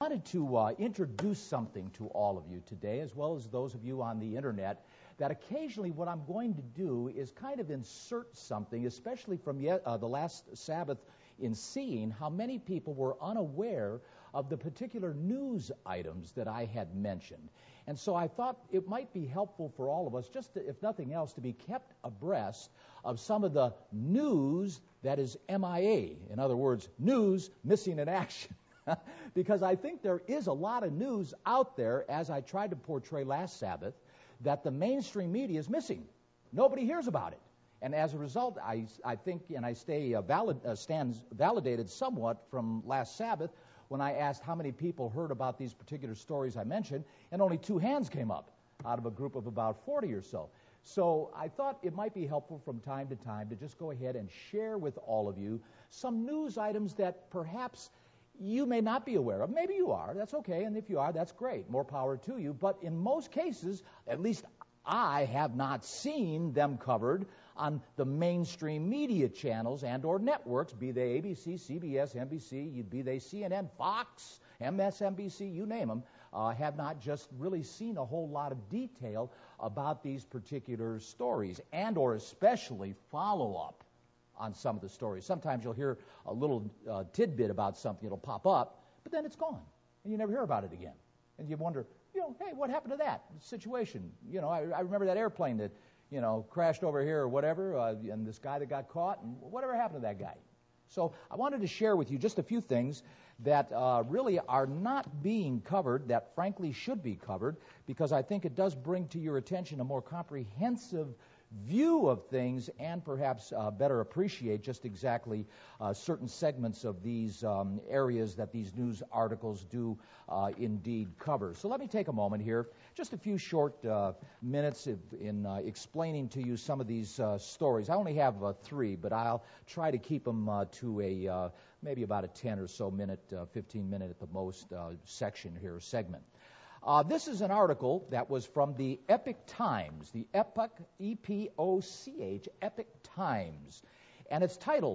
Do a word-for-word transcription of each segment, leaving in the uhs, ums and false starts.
I wanted to uh, introduce something to all of you today, as well as those of you on the internet, that occasionally what I'm going to do is kind of insert something, especially from yet, uh, the last Sabbath, in seeing how many people were unaware of the particular news items that I had mentioned. And so I thought it might be helpful for all of us, just to, if nothing else, to be kept abreast of some of the news that is M I A. In other words, news missing in action. Because I think there is a lot of news out there, as I tried to portray last Sabbath, that the mainstream media is missing. Nobody hears about it. And as a result, I, I think, and I stay uh, valid, uh, stands validated somewhat from last Sabbath when I asked how many people heard about these particular stories I mentioned, and only two hands came up out of a group of about forty or so. So I thought it might be helpful from time to time to just go ahead and share with all of you some news items that perhaps you may not be aware of. Maybe you are. That's okay. And if you are, that's great. More power to you. But in most cases, at least I have not seen them covered on the mainstream media channels and or networks, be they A B C, C B S, N B C, be they C N N, Fox, M S N B C, you name them, uh, have not just really seen a whole lot of detail about these particular stories and or especially follow-up on some of the stories. Sometimes you'll hear a little uh, tidbit about something, it'll pop up, but then it's gone, and you never hear about it again. And you wonder, you know, hey, what happened to that situation? You know, I, I remember that airplane that, you know, crashed over here or whatever, uh, and this guy that got caught, and whatever happened to that guy? So I wanted to share with you just a few things that uh, really are not being covered, that frankly should be covered, because I think it does bring to your attention a more comprehensive view of things and perhaps uh, better appreciate just exactly uh, certain segments of these um, areas that these news articles do uh, indeed cover. So let me take a moment here, just a few short uh, minutes in, in uh, explaining to you some of these uh, stories. I only have uh, three, but I'll try to keep them uh, to a uh, maybe about a ten or so minute, uh, fifteen minute at the most uh, section here, segment. Uh, this is an article that was from the Epoch Times, the Epoch, E P O C H, Epoch Times. And it's titled,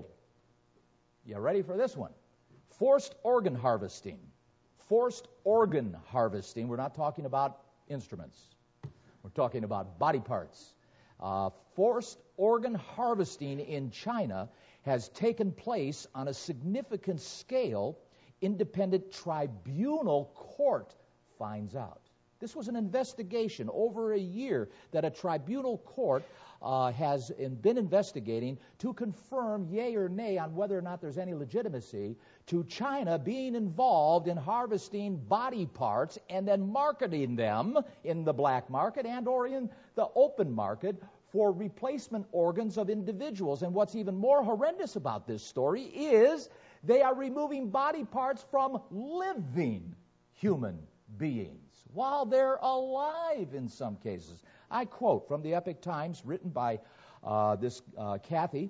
you ready for this one? Forced Organ Harvesting. Forced Organ Harvesting. We're not talking about instruments. We're talking about body parts. Uh, forced organ harvesting in China has taken place on a significant scale. Independent tribunal court finds out. This was an investigation over a year that a tribunal court uh, has in, been investigating to confirm yea or nay on whether or not there's any legitimacy to China being involved in harvesting body parts and then marketing them in the black market and or in the open market for replacement organs of individuals. And what's even more horrendous about this story is they are removing body parts from living human beings while they're alive in some cases. I quote from the Epoch Times, written by uh, this uh, Kathy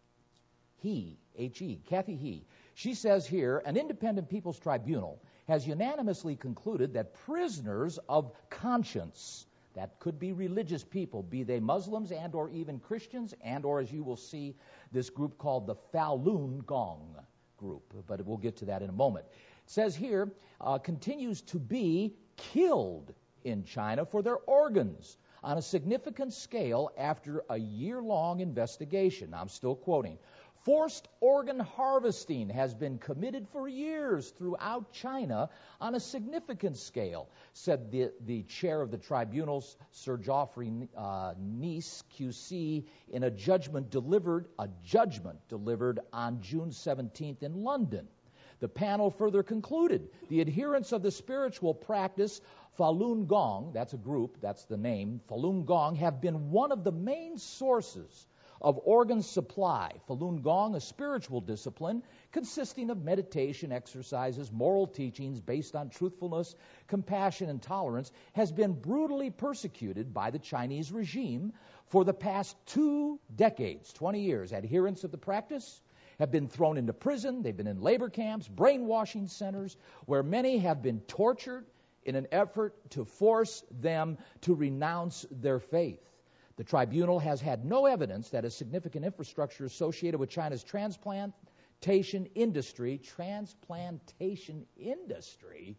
He, H E, Kathy He. She says here, an independent people's tribunal has unanimously concluded that prisoners of conscience, that could be religious people, be they Muslims and or even Christians, and or, as you will see, this group called the Falun Gong group, but we'll get to that in a moment. It says here, uh, continues to be killed in China for their organs on a significant scale after a year-long investigation. I'm still quoting. Forced organ harvesting has been committed for years throughout China on a significant scale, said the, the chair of the tribunals, Sir Geoffrey uh, Nice, Q C, in a judgment delivered, a judgment delivered on June seventeenth in London. The panel further concluded the adherents of the spiritual practice Falun Gong, that's a group, that's the name, Falun Gong, have been one of the main sources of organ supply. Falun Gong, a spiritual discipline consisting of meditation, exercises, moral teachings based on truthfulness, compassion, and tolerance, has been brutally persecuted by the Chinese regime for the past two decades, twenty years. Adherents of the practice have been thrown into prison. They've been in labor camps, brainwashing centers, where many have been tortured in an effort to force them to renounce their faith. The tribunal has had no evidence that a significant infrastructure associated with China's transplant, transplantation industry, transplantation industry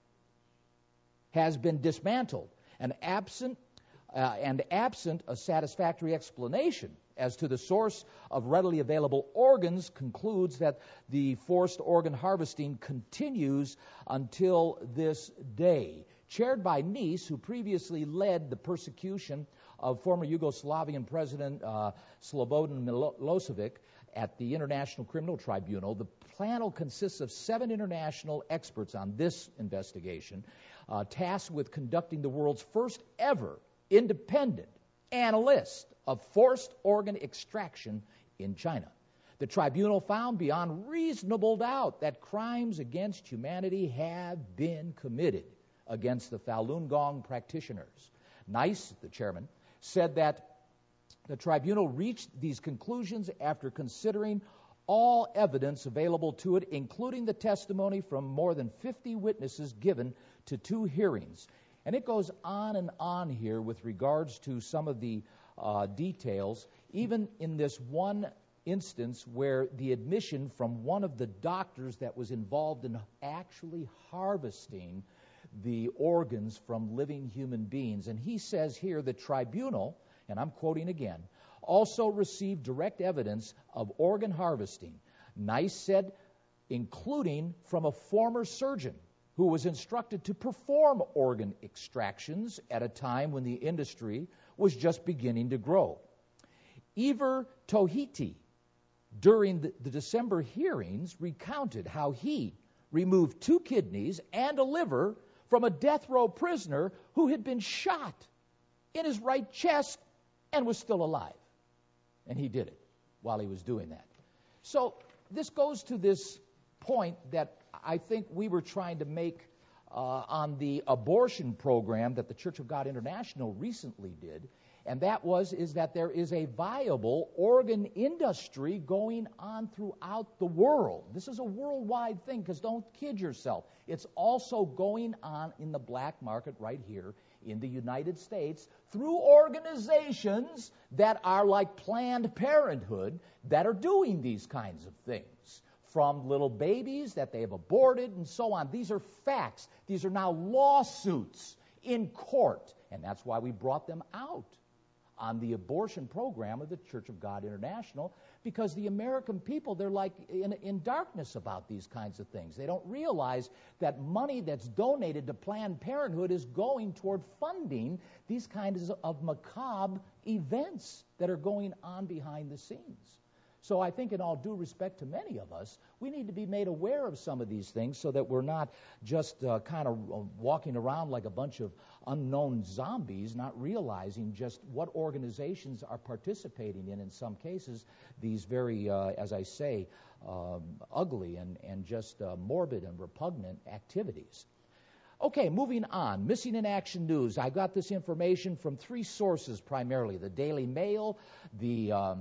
has been dismantled, and absent uh, and absent a satisfactory explanation as to the source of readily available organs, concludes that the forced organ harvesting continues until this day. Chaired by Nice, who previously led the persecution of former Yugoslavian President uh, Slobodan Milosevic at the International Criminal Tribunal, the panel consists of seven international experts on this investigation, uh, tasked with conducting the world's first ever independent analyst of forced organ extraction in China. The tribunal found beyond reasonable doubt that crimes against humanity have been committed against the Falun Gong practitioners. Nice, the chairman, said that the tribunal reached these conclusions after considering all evidence available to it, including the testimony from more than fifty witnesses given to two hearings. And it goes on and on here with regards to some of the uh, details, even in this one instance where the admission from one of the doctors that was involved in actually harvesting the organs from living human beings. And he says here the tribunal, and I'm quoting again, also received direct evidence of organ harvesting. Nice said, including from a former surgeon who was instructed to perform organ extractions at a time when the industry was just beginning to grow. Iver Tohiti, during the, the December hearings, recounted how he removed two kidneys and a liver from a death row prisoner who had been shot in his right chest and was still alive. And he did it while he was doing that. So this goes to this point that I think we were trying to make uh, on the abortion program that the Church of God International recently did, and that was is that there is a viable organ industry going on throughout the world. This is a worldwide thing, because don't kid yourself. It's also going on in the black market right here in the United States through organizations that are like Planned Parenthood that are doing these kinds of things. From little babies that they have aborted and so on. These are facts. These are now lawsuits in court. And that's why we brought them out on the abortion program of the Church of God International, because the American people, they're like in, in darkness about these kinds of things. They don't realize that money that's donated to Planned Parenthood is going toward funding these kinds of macabre events that are going on behind the scenes. So I think in all due respect to many of us, we need to be made aware of some of these things so that we're not just uh, kind of walking around like a bunch of unknown zombies, not realizing just what organizations are participating in, in some cases, these very, uh, as I say, um, ugly and, and just uh, morbid and repugnant activities. Okay, moving on. Missing in Action News. I got this information from three sources primarily. The Daily Mail, the Um,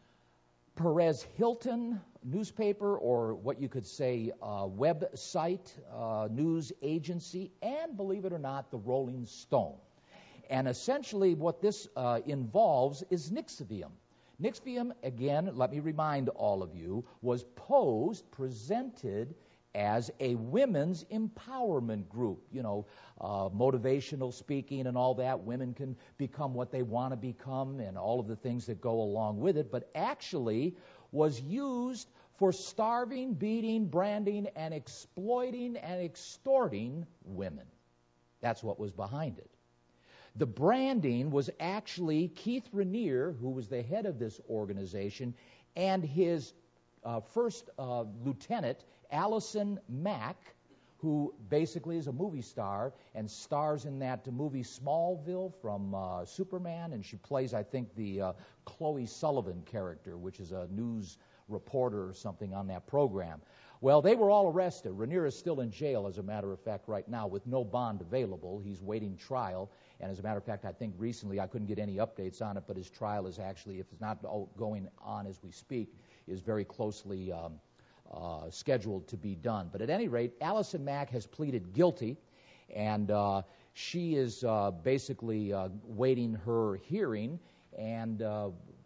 Perez Hilton newspaper, or what you could say uh, website, uh, news agency, and believe it or not, the Rolling Stone. And essentially what this uh, involves is Nixivium. Nixivium, again, let me remind all of you, was posed, presented as a women's empowerment group. You know, uh, motivational speaking and all that. Women can become what they want to become and all of the things that go along with it. But actually was used for starving, beating, branding, and exploiting and extorting women. That's what was behind it. The branding was actually Keith Raniere, who was the head of this organization, and his uh, first uh, lieutenant, Allison Mack, who basically is a movie star and stars in that movie Smallville from uh, Superman, and she plays, I think, the uh, Chloe Sullivan character, which is a news reporter or something on that program. Well, they were all arrested. Raniere is still in jail, as a matter of fact, right now, with no bond available. He's waiting trial, and as a matter of fact, I think recently, I couldn't get any updates on it, but his trial is actually, if it's not going on as we speak, is very closely um, Uh, scheduled to be done. But at any rate, Allison Mack has pleaded guilty, and uh, she is uh, basically uh, waiting her hearing, and uh,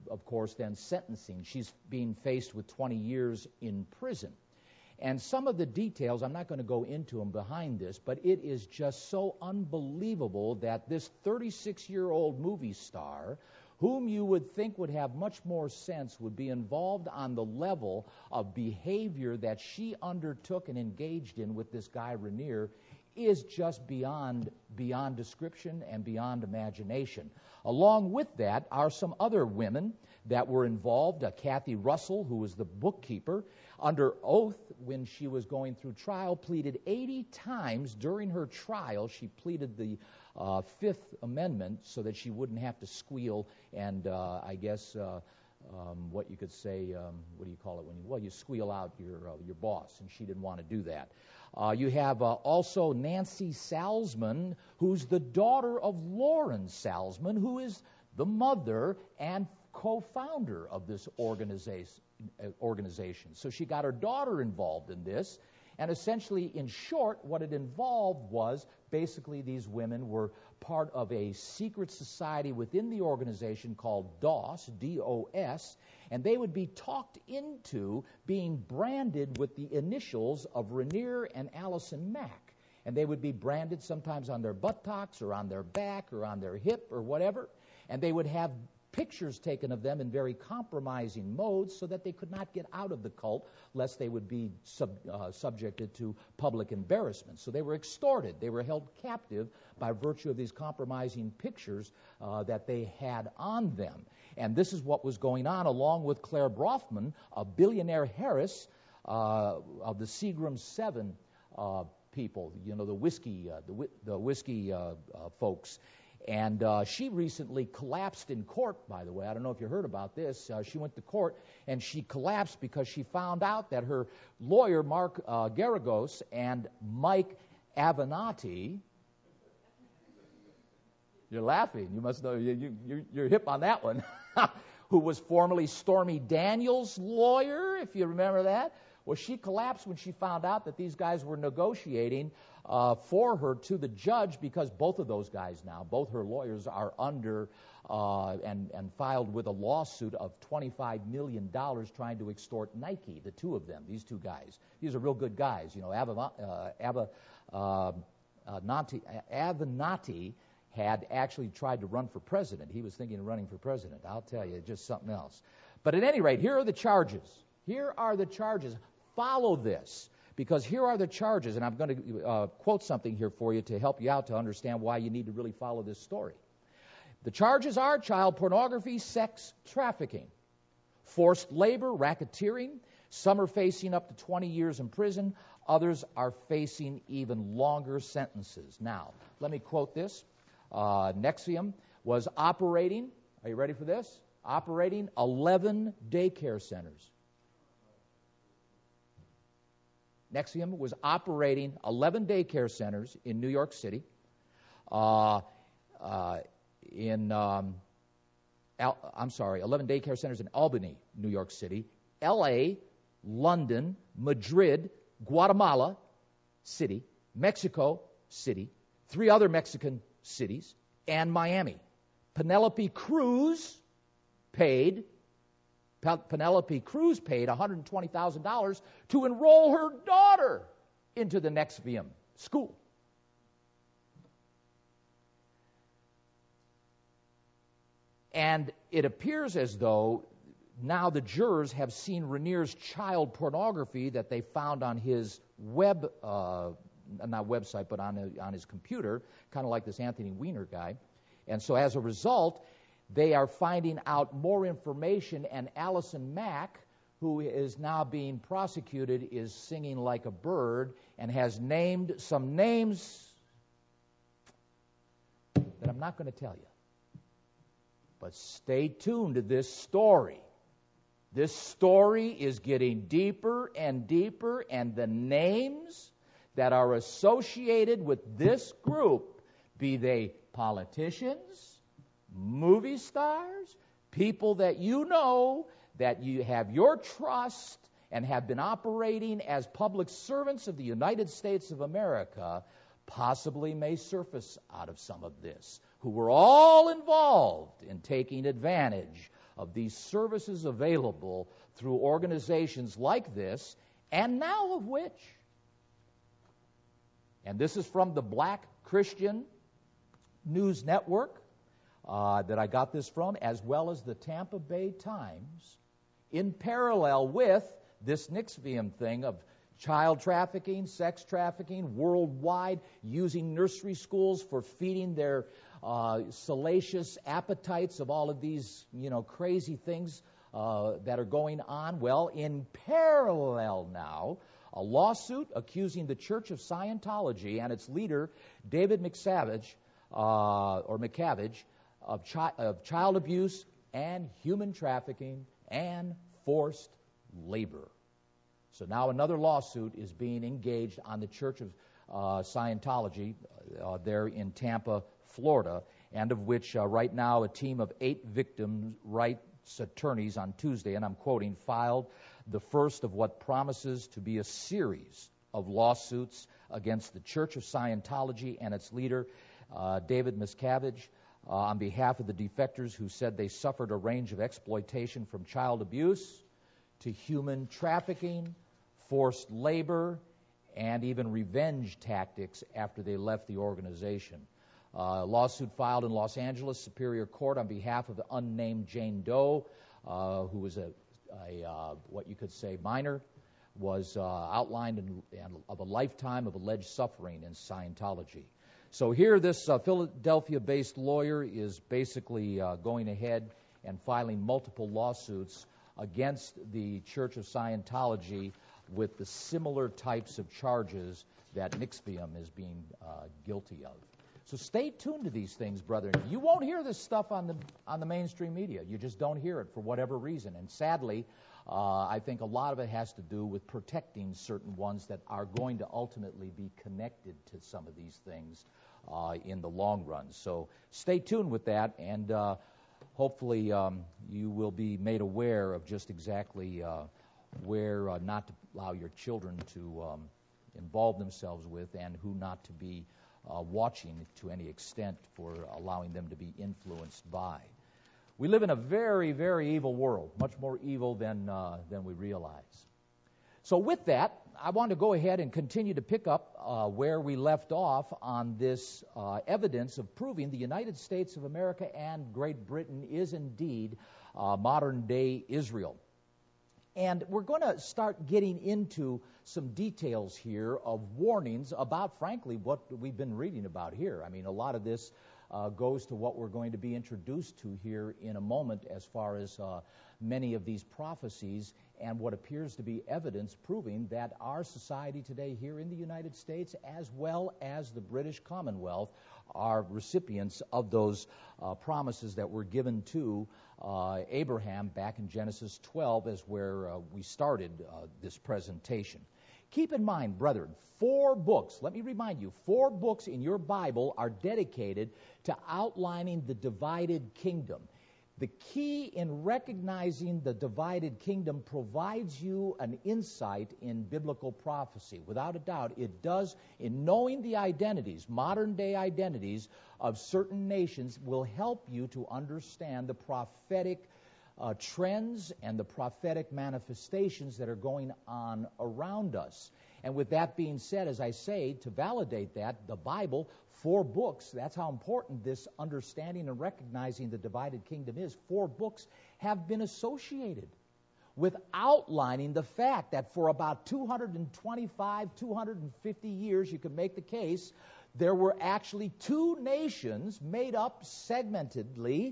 of course, then sentencing. She's being faced with twenty years in prison. And some of the details, I'm not going to go into them behind this, but it is just so unbelievable that this thirty-six-year-old movie star, whom you would think would have much more sense, would be involved on the level of behavior that she undertook and engaged in with this guy Raniere, is just beyond beyond description and beyond imagination. Along with that are some other women that were involved. Uh, Kathy Russell, who was the bookkeeper, under oath when she was going through trial, pleaded eighty times during her trial. She pleaded the uh, Fifth Amendment so that she wouldn't have to squeal and, uh, I guess, uh, um, what you could say, um, what do you call it when you, well, you squeal out your uh, your boss, and she didn't want to do that. Uh, you have uh, also Nancy Salzman, who's the daughter of Lauren Salzman, who is the mother and co-founder of this organization. organization. So she got her daughter involved in this, and essentially, in short, what it involved was basically these women were part of a secret society within the organization called DOS, D O S, and they would be talked into being branded with the initials of Raniere and Allison Mack. And they would be branded sometimes on their buttocks or on their back or on their hip or whatever, and they would have pictures taken of them in very compromising modes so that they could not get out of the cult lest they would be sub, uh, subjected to public embarrassment. So they were extorted. They were held captive by virtue of these compromising pictures uh, that they had on them. And this is what was going on along with Claire Brofman, a billionaire heiress uh, of the Seagram Seven uh, people, you know, the whiskey, uh, the, whi- the whiskey uh, uh, folks. And uh, she recently collapsed in court, by the way. I don't know if you heard about this. Uh, she went to court, and she collapsed because she found out that her lawyer, Mark uh, Garagos, and Mike Avenatti, you're laughing. You must know, you, you, you're hip on that one, who was formerly Stormy Daniels' lawyer, if you remember that. Well, she collapsed when she found out that these guys were negotiating uh, for her to the judge, because both of those guys now, both her lawyers, are under uh, and, and filed with a lawsuit of twenty-five million dollars trying to extort Nike, the two of them, these two guys. These are real good guys. You know, Ava, uh, Ava, uh, uh, Nati, Avenatti had actually tried to run for president. He was thinking of running for president. I'll tell you, just something else. But at any rate, here are the charges. Here are the charges. Follow this, because here are the charges, and I'm going to uh, quote something here for you to help you out to understand why you need to really follow this story. The charges are child pornography, sex trafficking, forced labor, racketeering. Some are facing up to twenty years in prison. Others are facing even longer sentences. Now, let me quote this. Uh, Nexium was operating, are you ready for this? Operating eleven daycare centers. Nexium was operating eleven daycare centers in New York City, uh, uh, in, um, Al- I'm sorry, eleven daycare centers in Albany, New York City, L A, London, Madrid, Guatemala City, Mexico City, three other Mexican cities, and Miami. Penelope Cruz paid Penelope Cruz paid one hundred twenty thousand dollars to enroll her daughter into the Nexium school. And it appears as though now the jurors have seen Raniere's child pornography that they found on his web, uh, not website, but on, a, on his computer, kind of like this Anthony Weiner guy. And so as a result, they are finding out more information, and Allison Mack, who is now being prosecuted, is singing like a bird and has named some names that I'm not going to tell you. But stay tuned to this story. This story is getting deeper and deeper, and the names that are associated with this group, be they politicians, movie stars, people that you know, that you have your trust and have been operating as public servants of the United States of America, possibly may surface out of some of this, who were all involved in taking advantage of these services available through organizations like this, and now of which, and this is from the Black Christian News Network uh, that I got this from, as well as the Tampa Bay Times, in parallel with this N I C V I M thing of child trafficking, sex trafficking worldwide, using nursery schools for feeding their uh, salacious appetites of all of these, you know, crazy things uh, that are going on. Well, in parallel now, a lawsuit accusing the Church of Scientology and its leader, David McSavage, uh, or McCaviage, of, chi- of child abuse and human trafficking and forced labor. So now another lawsuit is being engaged on the Church of uh, Scientology uh, there in Tampa, Florida, and of which uh, right now a team of eight victims' rights attorneys on Tuesday, and I'm quoting, filed the first of what promises to be a series of lawsuits against the Church of Scientology and its leader, uh, David Miscavige, uh, on behalf of the defectors who said they suffered a range of exploitation from child abuse to human trafficking, forced labor, and even revenge tactics after they left the organization. Uh, a lawsuit filed in Los Angeles Superior Court on behalf of the unnamed Jane Doe, uh, who was a, a uh, what you could say minor, was uh, outlined in, in, of a lifetime of alleged suffering in Scientology. So here this uh, Philadelphia-based lawyer is basically uh, going ahead and filing multiple lawsuits against the Church of Scientology with the similar types of charges that N I C V I M is being uh, guilty of. So stay tuned to these things, brethren. You won't hear this stuff on the on the mainstream media. You just don't hear it for whatever reason. And sadly, uh, I think a lot of it has to do with protecting certain ones that are going to ultimately be connected to some of these things uh, in the long run. So stay tuned with that, and uh, hopefully um, you will be made aware of just exactly uh, where uh, not to allow your children to um, involve themselves with, and who not to be uh, watching to any extent for allowing them to be influenced by. We live in a very, very evil world, much more evil than uh, than we realize. So with that, I want to go ahead and continue to pick up uh, where we left off on this uh, evidence of proving the United States of America and Great Britain is indeed uh, modern-day Israel. And we're going to start getting into some details here of warnings about, frankly, what we've been reading about here. I mean, a lot of this uh, goes to what we're going to be introduced to here in a moment as far as uh, many of these prophecies and what appears to be evidence proving that our society today here in the United States, as well as the British Commonwealth, are recipients of those uh, promises that were given to uh, Abraham back in Genesis twelve, as where uh, we started uh, this presentation. Keep in mind, brethren, four books, let me remind you, four books in your Bible are dedicated to outlining the divided kingdom. The key in recognizing the divided kingdom provides you an insight in biblical prophecy. Without a doubt, it does. In knowing the identities, modern-day identities of certain nations will help you to understand the prophetic uh, trends and the prophetic manifestations that are going on around us. And with that being said, as I say, to validate that, the Bible, four books, that's how important this understanding and recognizing the divided kingdom is. Four books have been associated with outlining the fact that for about two hundred twenty-five, two hundred fifty years, you could make the case, there were actually two nations made up segmentedly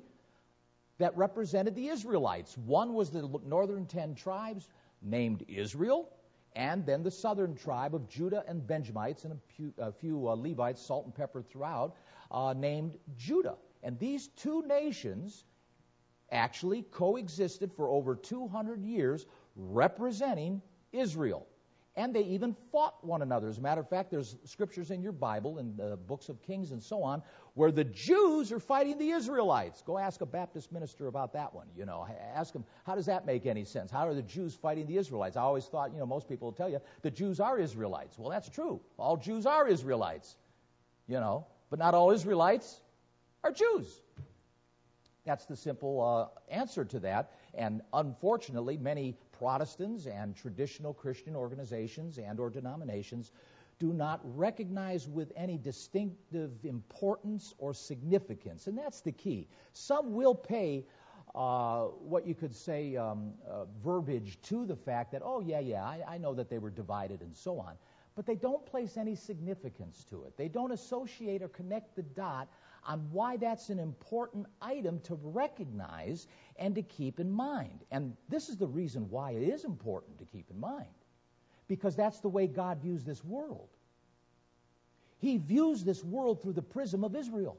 that represented the Israelites. One was the northern ten tribes named Israel, and then the southern tribe of Judah and Benjamites and a few, a few uh, Levites, salt and pepper throughout, uh, named Judah. And these two nations actually coexisted for over two hundred years, representing Israel. And they even fought one another. As a matter of fact, there's scriptures in your Bible, in the books of Kings and so on, where the Jews are fighting the Israelites. Go ask a Baptist minister about that one. You know, ask them, how does that make any sense? How are the Jews fighting the Israelites? I always thought, you know, most people will tell you the Jews are Israelites. Well, that's true. All Jews are Israelites, you know, but not all Israelites are Jews. That's the simple uh, answer to that. And unfortunately, many Protestants and traditional Christian organizations and or denominations do not recognize with any distinctive importance or significance. And that's the key. Some will pay uh, what you could say um, uh, verbiage to the fact that, oh, yeah, yeah, I, I know that they were divided and so on. But they don't place any significance to it. They don't associate or connect the dot on why that's an important item to recognize and to keep in mind. And this is the reason why it is important to keep in mind. Because that's the way God views this world. He views this world through the prism of Israel.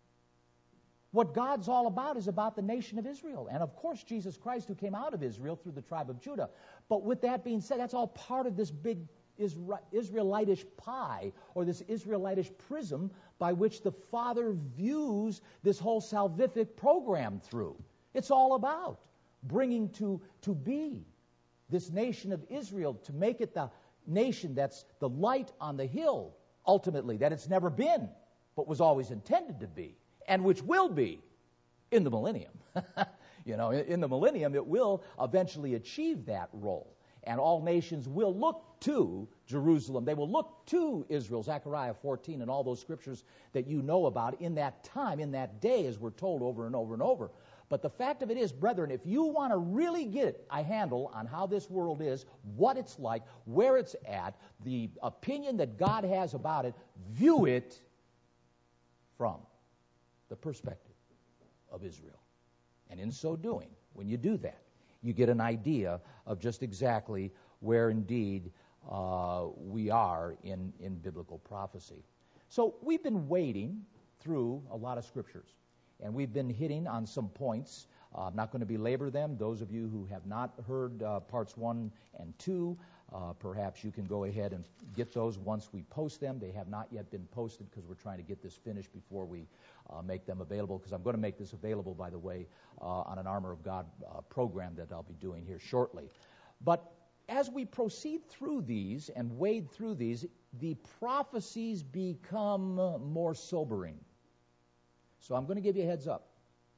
What God's all about is about the nation of Israel. And of course, Jesus Christ, who came out of Israel through the tribe of Judah. But with that being said, that's all part of this big Israelitish pie, or this Israelitish prism by which the Father views this whole salvific program through. It's all about bringing to, to be this nation of Israel, to make it the nation that's the light on the hill, ultimately, that it's never been, but was always intended to be, and which will be in the millennium. You know, in the millennium, it will eventually achieve that role. And all nations will look to Jerusalem. They will look to Israel, Zechariah fourteen, and all those scriptures that you know about in that time, in that day, as we're told over and over and over. But the fact of it is, brethren, if you want to really get a handle on how this world is, what it's like, where it's at, the opinion that God has about it, view it from the perspective of Israel. And in so doing, when you do that, you get an idea of just exactly where indeed uh, we are in, in biblical prophecy. So we've been wading through a lot of scriptures, and we've been hitting on some points. Uh, I'm not going to belabor them. Those of you who have not heard uh, parts one and two, uh, perhaps you can go ahead and get those once we post them. They have not yet been posted because we're trying to get this finished before we uh, make them available, because I'm going to make this available, by the way, uh, on an Armor of God uh, program that I'll be doing here shortly. But as we proceed through these and wade through these, the prophecies become more sobering. So I'm going to give you a heads up.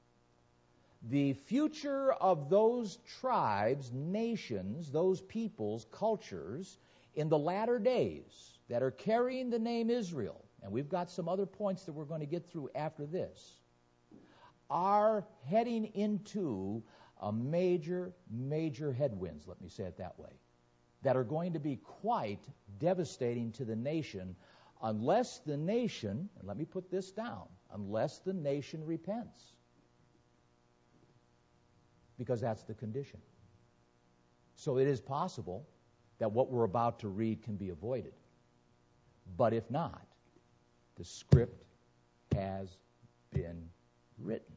The future of those tribes, nations, those peoples, cultures, in the latter days that are carrying the name Israel, and we've got some other points that we're going to get through after this, are heading into a major, major headwinds, let me say it that way, that are going to be quite devastating to the nation unless the nation, and let me put this down, unless the nation repents. Because that's the condition. So it is possible that what we're about to read can be avoided. But if not, the script has been written.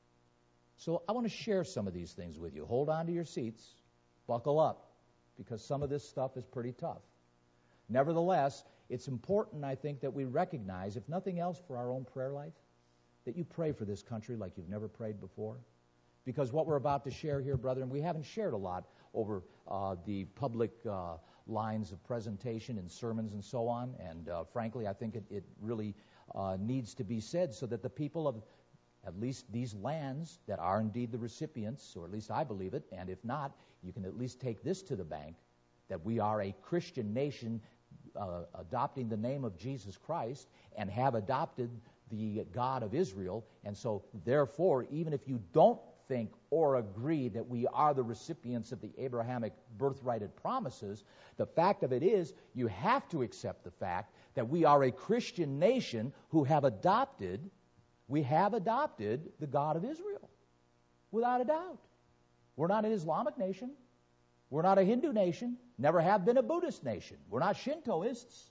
So I want to share some of these things with you. Hold on to your seats. Buckle up, because some of this stuff is pretty tough. Nevertheless, it's important, I think, that we recognize, if nothing else for our own prayer life, that you pray for this country like you've never prayed before. Because what we're about to share here, brethren, we haven't shared a lot over uh, the public uh, lines of presentation and sermons and so on. And uh, frankly, I think it, it really uh, needs to be said so that the people of at least these lands that are indeed the recipients, or at least I believe it, and if not, you can at least take this to the bank, that we are a Christian nation uh, adopting the name of Jesus Christ and have adopted the God of Israel. And so, therefore, even if you don't think or agree that we are the recipients of the Abrahamic birthrighted promises, the fact of it is you have to accept the fact that we are a Christian nation who have adopted, we have adopted the God of Israel, without a doubt. We're not an Islamic nation. We're not a Hindu nation. Never have been a Buddhist nation. We're not Shintoists.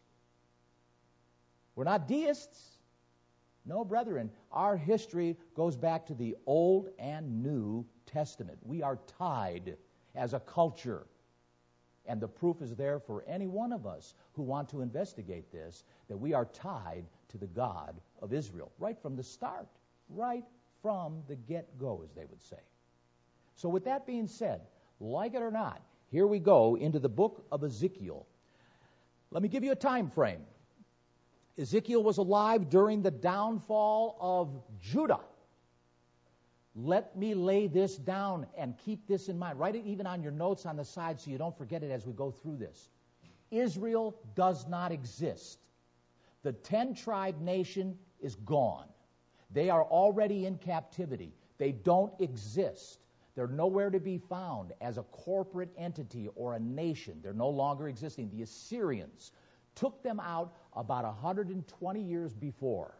We're not deists. No, brethren, our history goes back to the Old and New Testament. We are tied as a culture. And the proof is there for any one of us who want to investigate this, that we are tied to the God of Israel, right from the start, right from the get-go, as they would say. So with that being said, like it or not, here we go into the book of Ezekiel. Let me give you a time frame. Ezekiel was alive during the downfall of Judah. Let me lay this down and keep this in mind. Write it even on your notes on the side so you don't forget it as we go through this. Israel does not exist. The ten-tribe nation is gone. They are already in captivity. They don't exist. They're nowhere to be found as a corporate entity or a nation. They're no longer existing. The Assyrians took them out about one hundred twenty years before.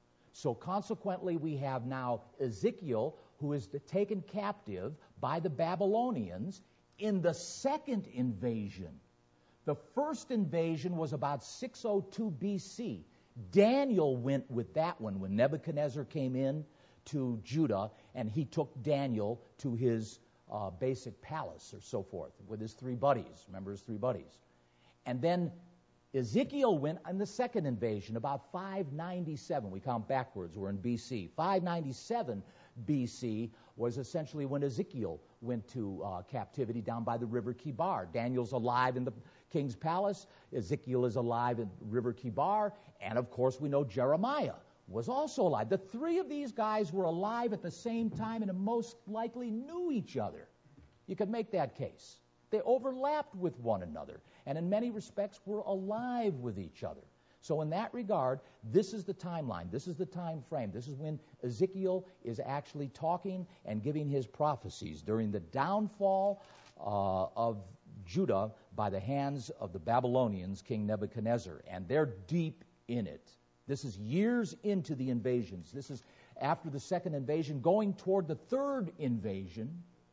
So consequently, we have now Ezekiel, who is taken captive by the Babylonians in the second invasion. The first invasion was about six oh two B C. Daniel went with that one when Nebuchadnezzar came in to Judah, and he took Daniel to his uh, basic palace or so forth with his three buddies. Remember his three buddies. And then Ezekiel went on the second invasion, about five ninety-seven. We count backwards. We're in B C. five ninety-seven B C was essentially when Ezekiel went to uh, captivity down by the river Kibar. Daniel's alive in the king's palace. Ezekiel is alive in river Kibar. And, of course, we know Jeremiah was also alive. The three of these guys were alive at the same time and most likely knew each other. You could make that case. They overlapped with one another and in many respects were alive with each other. So in that regard, this is the timeline. This is the time frame. This is when Ezekiel is actually talking and giving his prophecies during the downfall uh, of Judah by the hands of the Babylonians, King Nebuchadnezzar. And they're deep in it. This is years into the invasions. This is after the second invasion, going toward the third invasion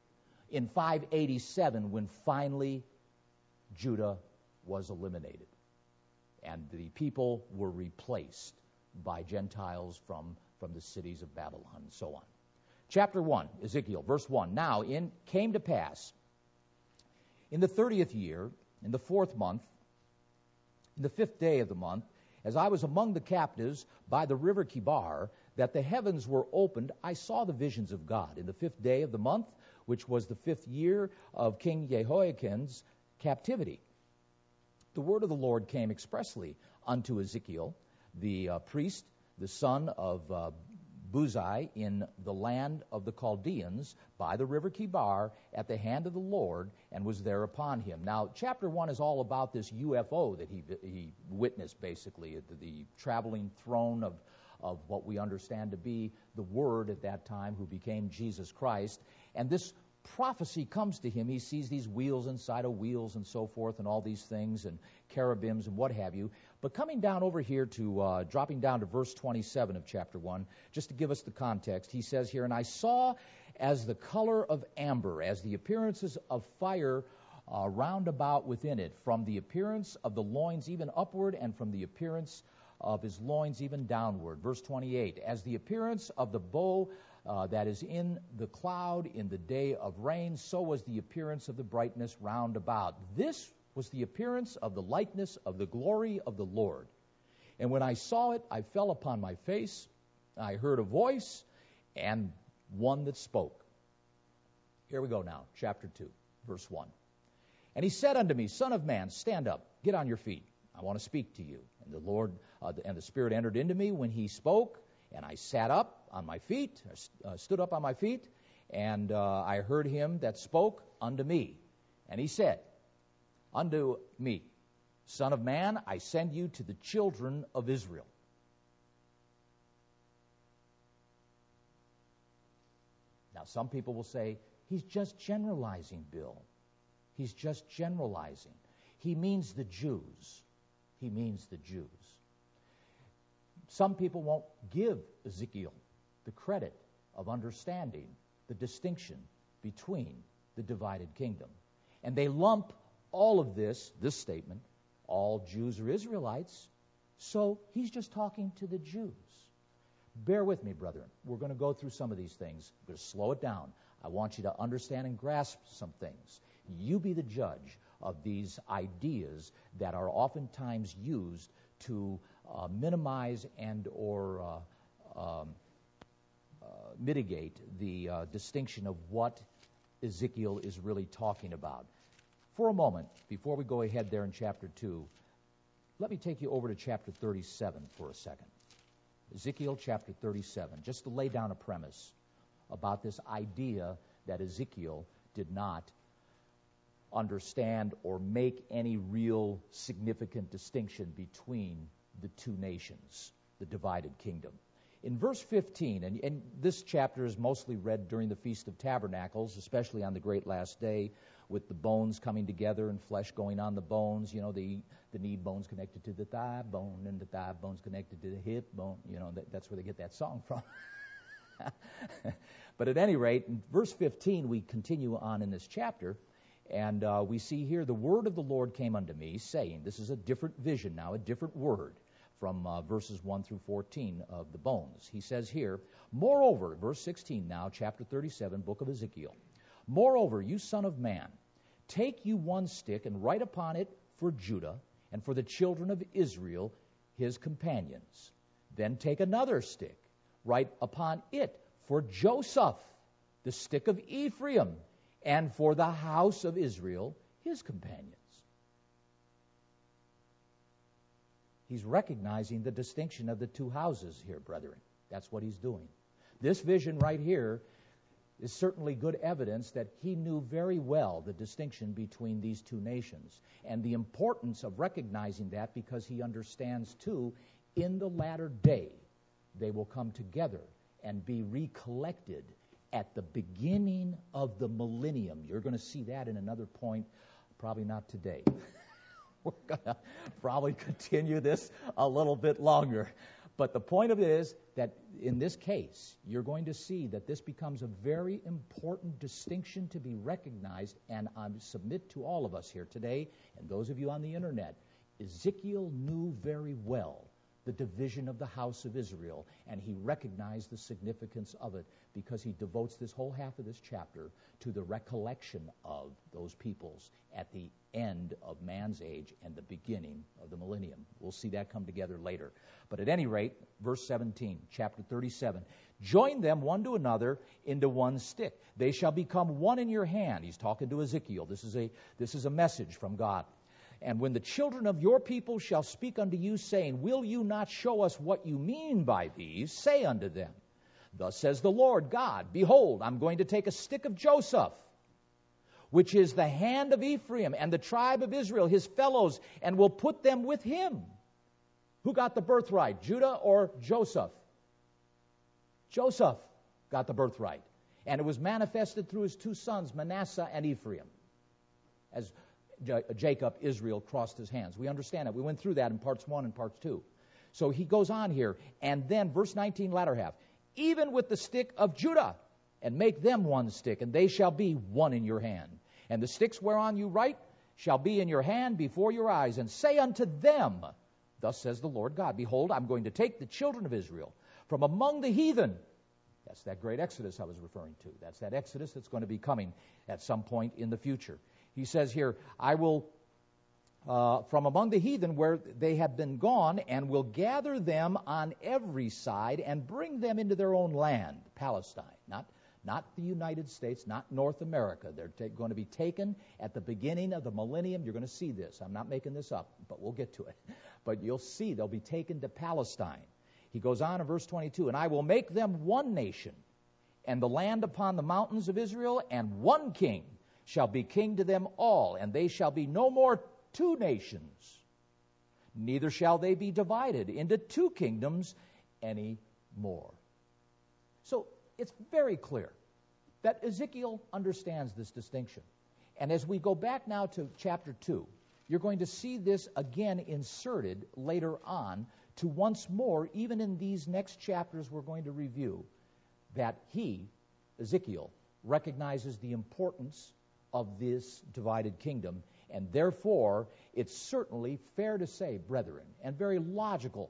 in five eighty-seven, when finally Judah was eliminated. And the people were replaced by Gentiles from, from the cities of Babylon and so on. Chapter one, Ezekiel, verse one. Now in came to pass in the thirtieth year, in the fourth month, in the fifth day of the month, as I was among the captives by the river Kibar, that the heavens were opened, I saw the visions of God. In the fifth day of the month, which was the fifth year of King Jehoiakim's captivity, the word of the Lord came expressly unto Ezekiel, the uh, priest, the son of uh, Buzai, in the land of the Chaldeans, by the river Kibar, at the hand of the Lord, and was there upon him. Now, chapter one is all about this U F O that he he witnessed, basically, the, the traveling throne of, of what we understand to be the Word at that time, who became Jesus Christ. And this prophecy comes to him. He sees these wheels inside of wheels and so forth and all these things and cherubims and what have you. But coming down over here to, uh, dropping down to verse twenty-seven of chapter one, just to give us the context, he says here, and I saw as the color of amber, as the appearances of fire uh, round about within it, from the appearance of the loins even upward, and from the appearance of his loins even downward. Verse twenty-eight, as the appearance of the bow Uh, that is in the cloud in the day of rain, so was the appearance of the brightness round about. This was the appearance of the likeness of the glory of the Lord. And when I saw it, I fell upon my face. I heard a voice and one that spoke. Here we go now, chapter two, verse one. And he said unto me, Son of man, stand up, get on your feet. I want to speak to you. And the Lord uh, and the Spirit entered into me when he spoke. And I sat up on my feet, uh, stood up on my feet, and uh, I heard him that spoke unto me. And he said unto me, Son of man, I send you to the children of Israel. Now, some people will say, he's just generalizing, Bill. He's just generalizing. He means the Jews. He means the Jews. Some people won't give Ezekiel the credit of understanding the distinction between the divided kingdom. And they lump all of this, this statement, all Jews are Israelites, so he's just talking to the Jews. Bear with me, brethren. We're going to go through some of these things. I'm going to slow it down. I want you to understand and grasp some things. You be the judge of these ideas that are oftentimes used to uh, minimize and or uh, um, uh, mitigate the uh, distinction of what Ezekiel is really talking about. For a moment, before we go ahead there in chapter two, let me take you over to chapter thirty-seven for a second. Ezekiel chapter thirty-seven, just to lay down a premise about this idea that Ezekiel did not understand or make any real significant distinction between the two nations, the divided kingdom. In verse fifteen, and, and this chapter is mostly read during the Feast of Tabernacles, especially on the great last day, with the bones coming together and flesh going on the bones. You know, the the knee bone's connected to the thigh bone, and the thigh bone's connected to the hip bone. You know, that, that's where they get that song from. But at any rate, in verse fifteen, we continue on in this chapter, and uh, we see here, the word of the Lord came unto me, saying, this is a different vision now, a different word, from uh, verses one through fourteen of the bones. He says here, moreover, verse sixteen now, chapter thirty-seven, book of Ezekiel, moreover, you son of man, take you one stick and write upon it for Judah and for the children of Israel, his companions. Then take another stick, write upon it for Joseph, the stick of Ephraim, and for the house of Israel, his companions. He's recognizing the distinction of the two houses here, brethren. That's what he's doing. This vision right here is certainly good evidence that he knew very well the distinction between these two nations and the importance of recognizing that, because he understands, too, in the latter day, they will come together and be recollected at the beginning of the millennium. You're going to see that in another point, probably not today. We're going to probably continue this a little bit longer. But the point of it is that in this case, you're going to see that this becomes a very important distinction to be recognized, and I submit to all of us here today, and those of you on the internet, Ezekiel knew very well the division of the house of Israel, and he recognized the significance of it, because he devotes this whole half of this chapter to the recollection of those peoples at the end of man's age and the beginning of the millennium. We'll see that come together later. But at any rate, verse seventeen, chapter thirty-seven, join them one to another into one stick. They shall become one in your hand. He's talking to Ezekiel. This is a this is a message from God. And when the children of your people shall speak unto you, saying, will you not show us what you mean by these? Say unto them, thus says the Lord God, behold, I'm going to take a stick of Joseph, which is the hand of Ephraim, and the tribe of Israel, his fellows, and will put them with him. Who got the birthright, Judah or Joseph? Joseph got the birthright. And it was manifested through his two sons, Manasseh and Ephraim, as Jacob, Israel, crossed his hands. We understand that. We went through that in parts one and parts two. So he goes on here. And then verse nineteen, latter half. Even with the stick of Judah, and make them one stick, and they shall be one in your hand. And the sticks whereon you write shall be in your hand before your eyes. And say unto them, thus says the Lord God, behold, I'm going to take the children of Israel from among the heathen. That's that great Exodus I was referring to. That's that Exodus that's going to be coming at some point in the future. He says here, I will, uh, from among the heathen where they have been gone, and will gather them on every side and bring them into their own land, Palestine. Not, not the United States, not North America. They're ta- going to be taken at the beginning of the millennium. You're going to see this. I'm not making this up, but we'll get to it. But you'll see they'll be taken to Palestine. He goes on in verse twenty-two, and I will make them one nation, and the land upon the mountains of Israel, and one king shall be king to them all, and they shall be no more two nations, neither shall they be divided into two kingdoms any more. So it's very clear that Ezekiel understands this distinction. And as we go back now to chapter two, you're going to see this again inserted later on to once more, even in these next chapters we're going to review, that he, Ezekiel, recognizes the importance of this divided kingdom, and therefore it's certainly fair to say, brethren, and very logical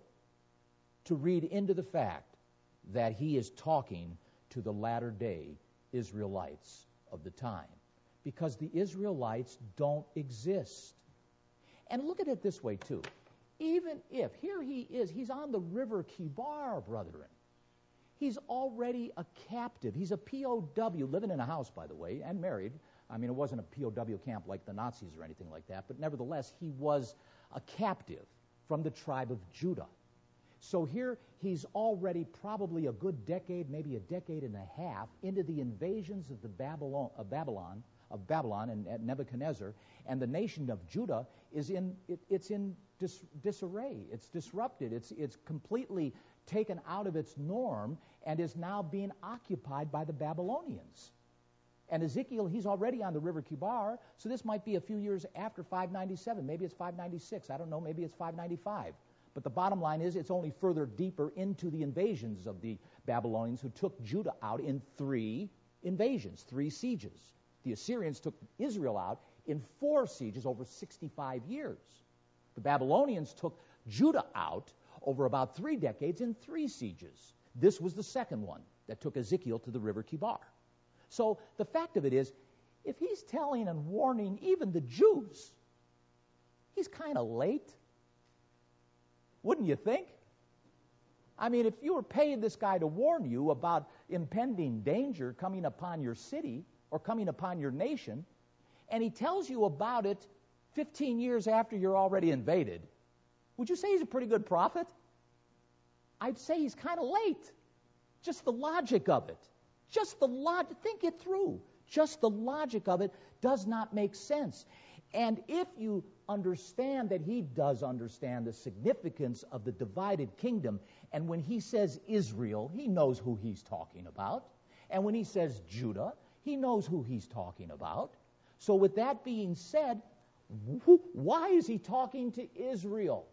to read into the fact that he is talking to the latter-day Israelites of the time, because the Israelites don't exist. And look at it this way, too. Even if, here he is, he's on the river Kibar, brethren. He's already a captive. He's a P O W, living in a house, by the way, and married. I mean, it wasn't a P O W camp like the Nazis or anything like that, but nevertheless, he was a captive from the tribe of Judah. So here he's already probably a good decade, maybe a decade and a half into the invasions of the Babylon, of Babylon, of Babylon and, and Nebuchadnezzar, and the nation of Judah is in it, it's in dis, disarray. It's disrupted. It's it's completely taken out of its norm and is now being occupied by the Babylonians. And Ezekiel, he's already on the river Kibar, so this might be a few years after five ninety-seven. Maybe it's five ninety-six. I don't know. Maybe it's five ninety-five. But the bottom line is it's only further deeper into the invasions of the Babylonians who took Judah out in three invasions, three sieges. The Assyrians took Israel out in four sieges over sixty-five years. The Babylonians took Judah out over about three decades in three sieges. This was the second one that took Ezekiel to the river Kibar. So the fact of it is, if he's telling and warning even the Jews, he's kind of late. Wouldn't you think? I mean, if you were paying this guy to warn you about impending danger coming upon your city or coming upon your nation, and he tells you about it fifteen years after you're already invaded, would you say he's a pretty good prophet? I'd say he's kind of late. Just the logic of it. Just the logic. Think it through. Just the logic of it does not make sense. And if you understand that he does understand the significance of the divided kingdom, and when he says Israel, he knows who he's talking about. And when he says Judah, he knows who he's talking about. So with that being said, wh- why is he talking to Israel?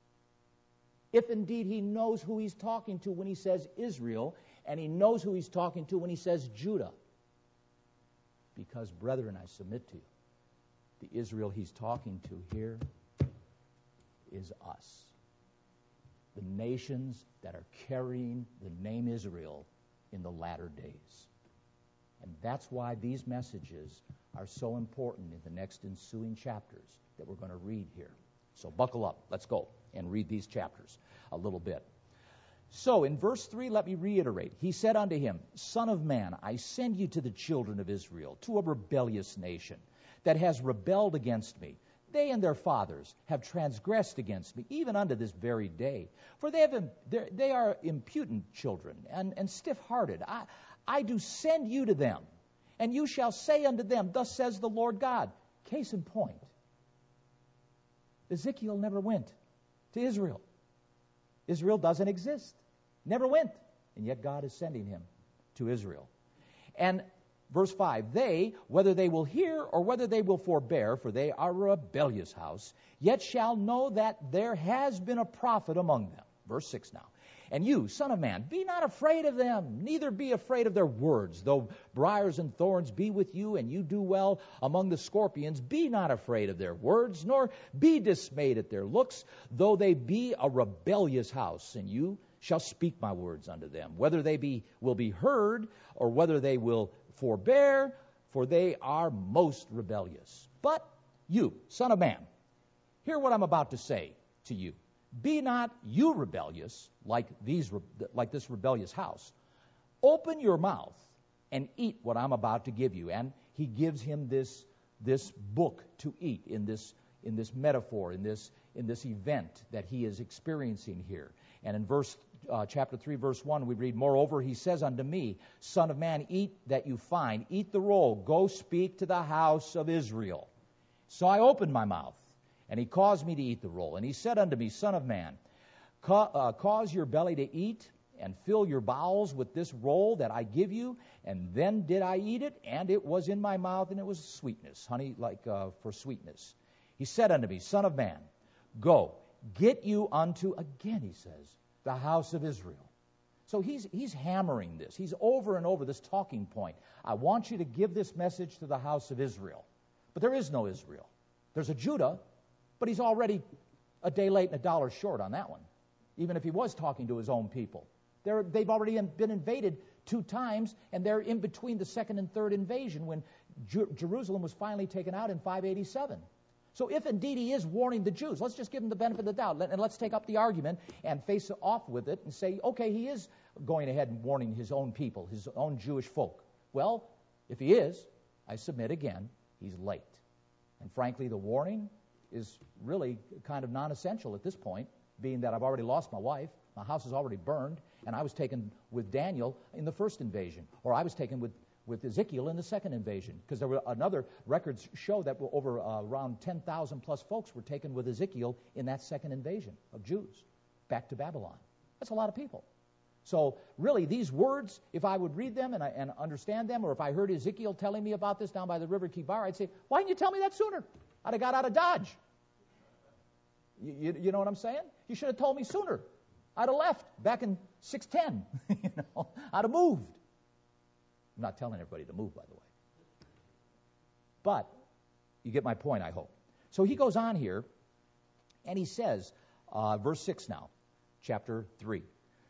If indeed he knows who he's talking to when he says Israel, and he knows who he's talking to when he says Judah. Because, brethren, I submit to you, the Israel he's talking to here is us. The nations that are carrying the name Israel in the latter days. And that's why these messages are so important in the next ensuing chapters that we're going to read here. So buckle up. Let's go and read these chapters a little bit. So in verse three, let me reiterate. He said unto him, Son of man, I send you to the children of Israel, to a rebellious nation that has rebelled against me. They and their fathers have transgressed against me, even unto this very day. For they have they are impudent children and, and stiff-hearted. I, I do send you to them, and you shall say unto them, Thus says the Lord God. Case in point, Ezekiel never went to Israel. Israel doesn't exist. Never went. And yet God is sending him to Israel. And verse five, they, whether they will hear or whether they will forbear, for they are a rebellious house, yet shall know that there has been a prophet among them. Verse six now. And you, son of man, be not afraid of them, neither be afraid of their words. Though briars and thorns be with you, and you do well among the scorpions, be not afraid of their words, nor be dismayed at their looks, though they be a rebellious house, and you shall speak my words unto them, whether they be will be heard, or whether they will forbear, for they are most rebellious. But you, son of man, hear what I'm about to say to you. Be not you rebellious like these, like this rebellious house. Open your mouth and eat what I'm about to give you. And he gives him this, this book to eat in this, in this metaphor, in this, in this event that he is experiencing here. And in verse uh, chapter three, verse one, we read, Moreover, he says unto me, Son of man, eat that you find, eat the roll, go speak to the house of Israel. So I opened my mouth, and he caused me to eat the roll. And he said unto me, Son of man, ca- uh, cause your belly to eat, and fill your bowels with this roll that I give you. And then did I eat it, and it was in my mouth, and it was sweetness, honey, like uh, for sweetness. He said unto me, Son of man, go, get you unto, again he says, the house of Israel. So he's he's hammering this. He's over and over this talking point. I want you to give this message to the house of Israel. But there is no Israel. There's a Judah, but he's already a day late and a dollar short on that one, even if he was talking to his own people. They're, they've already been invaded two times, and they're in between the second and third invasion when Jer- Jerusalem was finally taken out in five eighty-seven. So if indeed he is warning the Jews, let's just give him the benefit of the doubt, and let's take up the argument and face off with it and say, okay, he is going ahead and warning his own people, his own Jewish folk. Well, if he is, I submit again, he's late. And frankly, the warning is really kind of non-essential at this point, being that I've already lost my wife, My house is already burned, and I was taken with Daniel in the first invasion, or I was taken with, with Ezekiel in the second invasion, because there were another records show that were over uh, around ten thousand plus folks were taken with Ezekiel in that second invasion of Jews back to Babylon. That's a lot of people. So really, these words, if I would read them and, I, and understand them, or if I heard Ezekiel telling me about this down by the river Kibar, I'd say, why didn't you tell me that sooner? I'd have got out of Dodge. You, you, you know what I'm saying? You should have told me sooner. I'd have left back in six ten. you know, I'd have moved. I'm not telling everybody to move, by the way. But you get my point, I hope. So he goes on here, and he says, uh, verse six now, chapter three.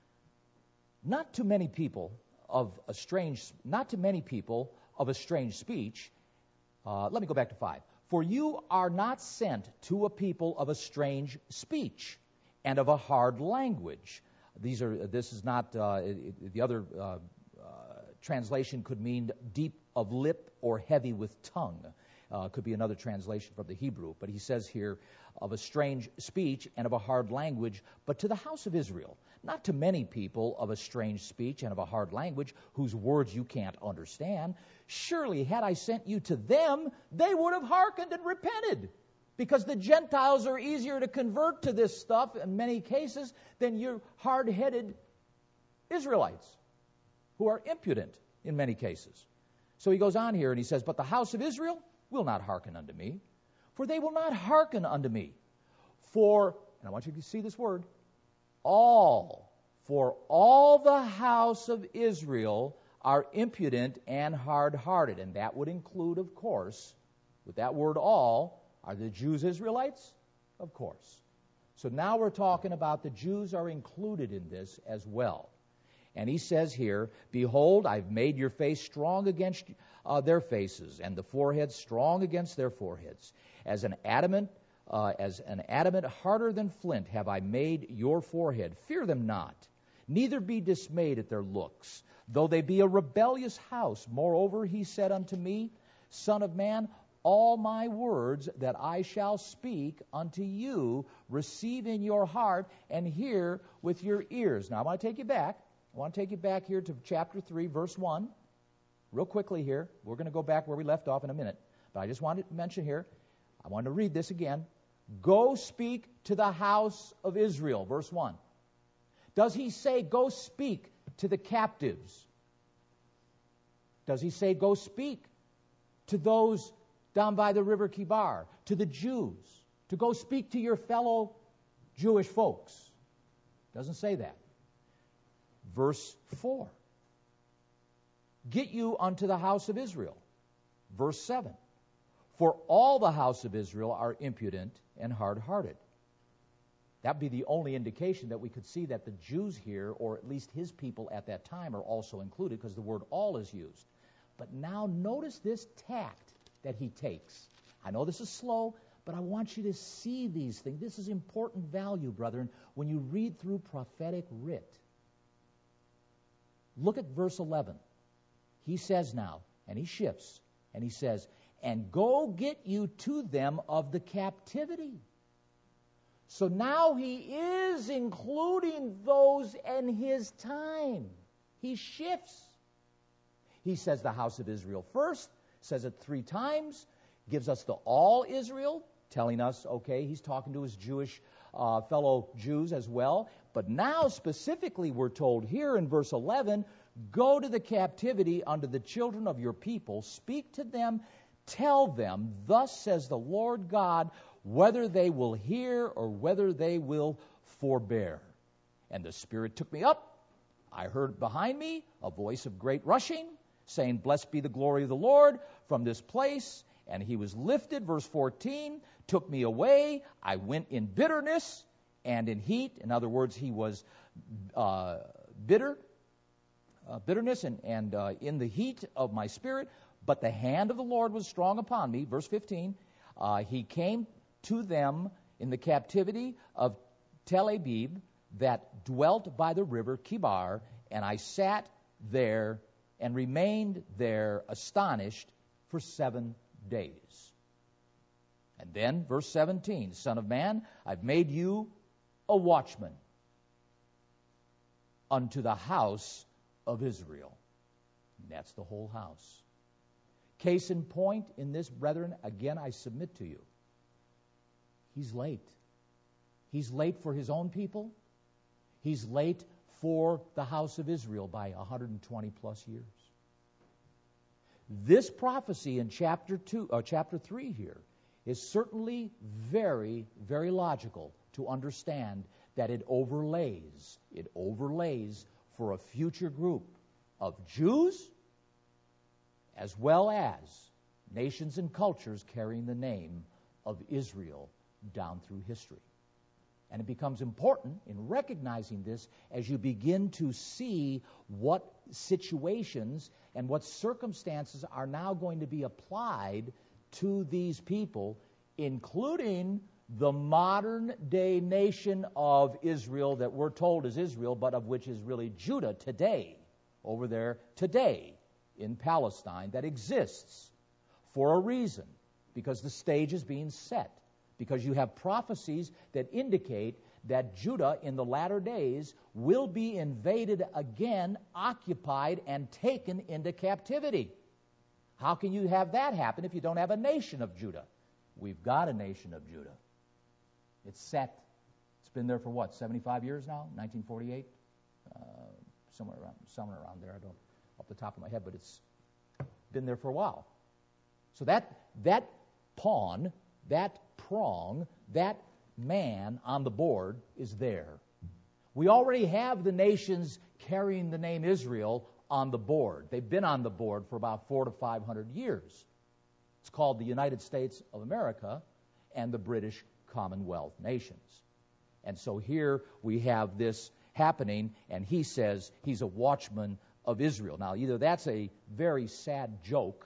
Not to many people of a strange, not to many people of a strange speech. Uh, let me go back to five. For you are not sent to a people of a strange speech and of a hard language. These are. This is not uh, it, the other uh, uh, translation could mean deep of lip or heavy with tongue. Uh, could be another translation from the Hebrew. But he says here of a strange speech and of a hard language, but to the house of Israel. Not to many people of a strange speech and of a hard language, whose words you can't understand. Surely, had I sent you to them, they would have hearkened and repented. Because the Gentiles are easier to convert to this stuff in many cases than your hard-headed Israelites, who are impudent in many cases. So he goes on here and he says, but the house of Israel will not hearken unto me, for they will not hearken unto me. For, and I want you to see this word, all, for all the house of Israel are impudent and hard-hearted. And that would include, of course, with that word all, are the Jews Israelites? Of course. So now we're talking about the Jews are included in this as well. And he says here, behold, I've made your face strong against uh, their faces, and the forehead strong against their foreheads. As an adamant Uh, as an adamant harder than flint have I made your forehead. Fear them not, neither be dismayed at their looks, though they be a rebellious house. Moreover, he said unto me, Son of man, all my words that I shall speak unto you, receive in your heart and hear with your ears. Now, I want to take you back. I want to take you back here to chapter three, verse one. Real quickly here. We're going to go back where we left off in a minute. But I just wanted to mention here, I want to read this again. Go speak to the house of Israel, verse one. Does he say, go speak to the captives? Does he say, go speak to those down by the river Kibar, to the Jews, to go speak to your fellow Jewish folks? Doesn't say that. Verse four. Get you unto the house of Israel. Verse seven. For all the house of Israel are impudent and hard-hearted. That would be the only indication that we could see that the Jews here, or at least his people at that time, are also included, because the word all is used. But now notice this tact that he takes. I know this is slow, but I want you to see these things. This is important value, brethren, when you read through prophetic writ. Look at verse eleven. He says now, and he shifts, and he says, and go get you to them of the captivity. So now he is including those in his time. He shifts. He says the house of Israel first, says it three times, gives us the all Israel, telling us, okay, he's talking to his Jewish uh, fellow Jews as well. But now specifically we're told here in verse eleven, go to the captivity unto the children of your people, speak to them, tell them, thus says the Lord God, whether they will hear or whether they will forbear. And the Spirit took me up. I heard behind me a voice of great rushing, saying, blessed be the glory of the Lord from this place. And he was lifted, verse fourteen, took me away. I went in bitterness and in heat. In other words, he was uh, bitter, uh, bitterness and, and uh, in the heat of my spirit. But the hand of the Lord was strong upon me. Verse fifteen, uh, he came to them in the captivity of Tel Abib that dwelt by the river Kibar, and I sat there and remained there astonished for seven days. And then, verse seventeen, Son of man, I've made you a watchman. unto the house of Israel. And that's the whole house. Case in point in this, brethren, again I submit to you, he's late. He's late for his own people. He's late for the house of Israel by one hundred twenty plus years. This prophecy in chapter two, uh, chapter three here is certainly very, very logical to understand that it overlays, it overlays for a future group of Jews as well as nations and cultures carrying the name of Israel down through history. And it becomes important in recognizing this as you begin to see what situations and what circumstances are now going to be applied to these people, including the modern-day nation of Israel that we're told is Israel, but of which is really Judah today, over there today in Palestine, that exists for a reason, because the stage is being set. Because you have prophecies that indicate that Judah in the latter days will be invaded again, occupied, and taken into captivity. How can you have that happen if you don't have a nation of Judah? We've got a nation of Judah. It's set. It's been there for what, seventy-five years now? nineteen forty-eight? Uh, somewhere around, somewhere around there. I don't off the top of my head, but it's been there for a while. So that that pawn, that prong, that man on the board is there. We already have the nations carrying the name Israel on the board. They've been on the board for about four to five hundred years. It's called the United States of America and the British Commonwealth nations. And so here we have this happening, and he says he's a watchman of Israel. Now, either that's a very sad joke,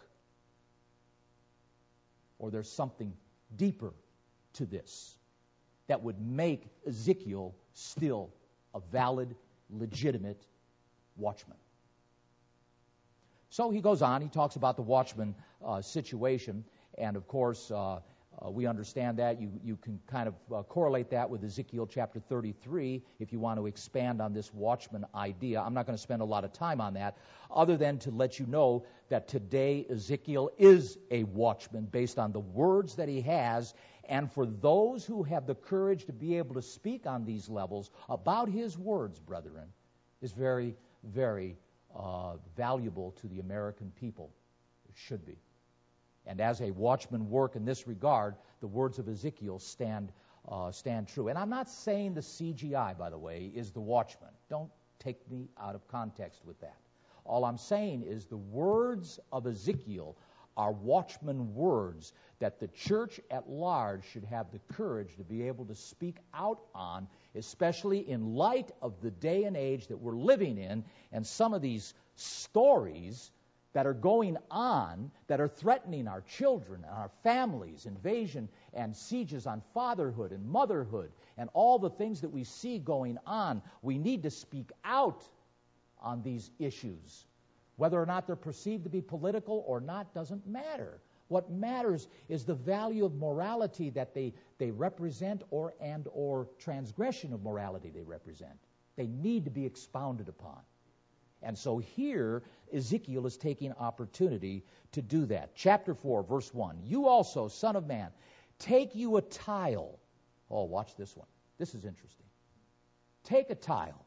or there's something deeper to this that would make Ezekiel still a valid, legitimate watchman. So he goes on, he talks about the watchman uh, situation, and of course, uh, uh, we understand that. You, you can kind of uh, correlate that with Ezekiel chapter thirty-three if you want to expand on this watchman idea. I'm not going to spend a lot of time on that, other than to let you know that today Ezekiel is a watchman based on the words that he has, and for those who have the courage to be able to speak on these levels about his words, brethren, is very, very uh, valuable to the American people. It should be. And as a watchman work in this regard, the words of Ezekiel stand uh, stand true. And I'm not saying the C G I, by the way, is the watchman. Don't take me out of context with that. All I'm saying is the words of Ezekiel are watchman words that the church at large should have the courage to be able to speak out on, especially in light of the day and age that we're living in, and some of these stories that are going on that are threatening our children and our families, invasion and sieges on fatherhood and motherhood, and all the things that we see going on. We need to speak out on these issues. Whether or not they're perceived to be political or not doesn't matter. What matters is the value of morality that they, they represent, or and or transgression of morality they represent. They need to be expounded upon. And so here, Ezekiel is taking opportunity to do that. Chapter four, verse one. You also, son of man, take you a tile. Oh, watch this one. This is interesting. Take a tile.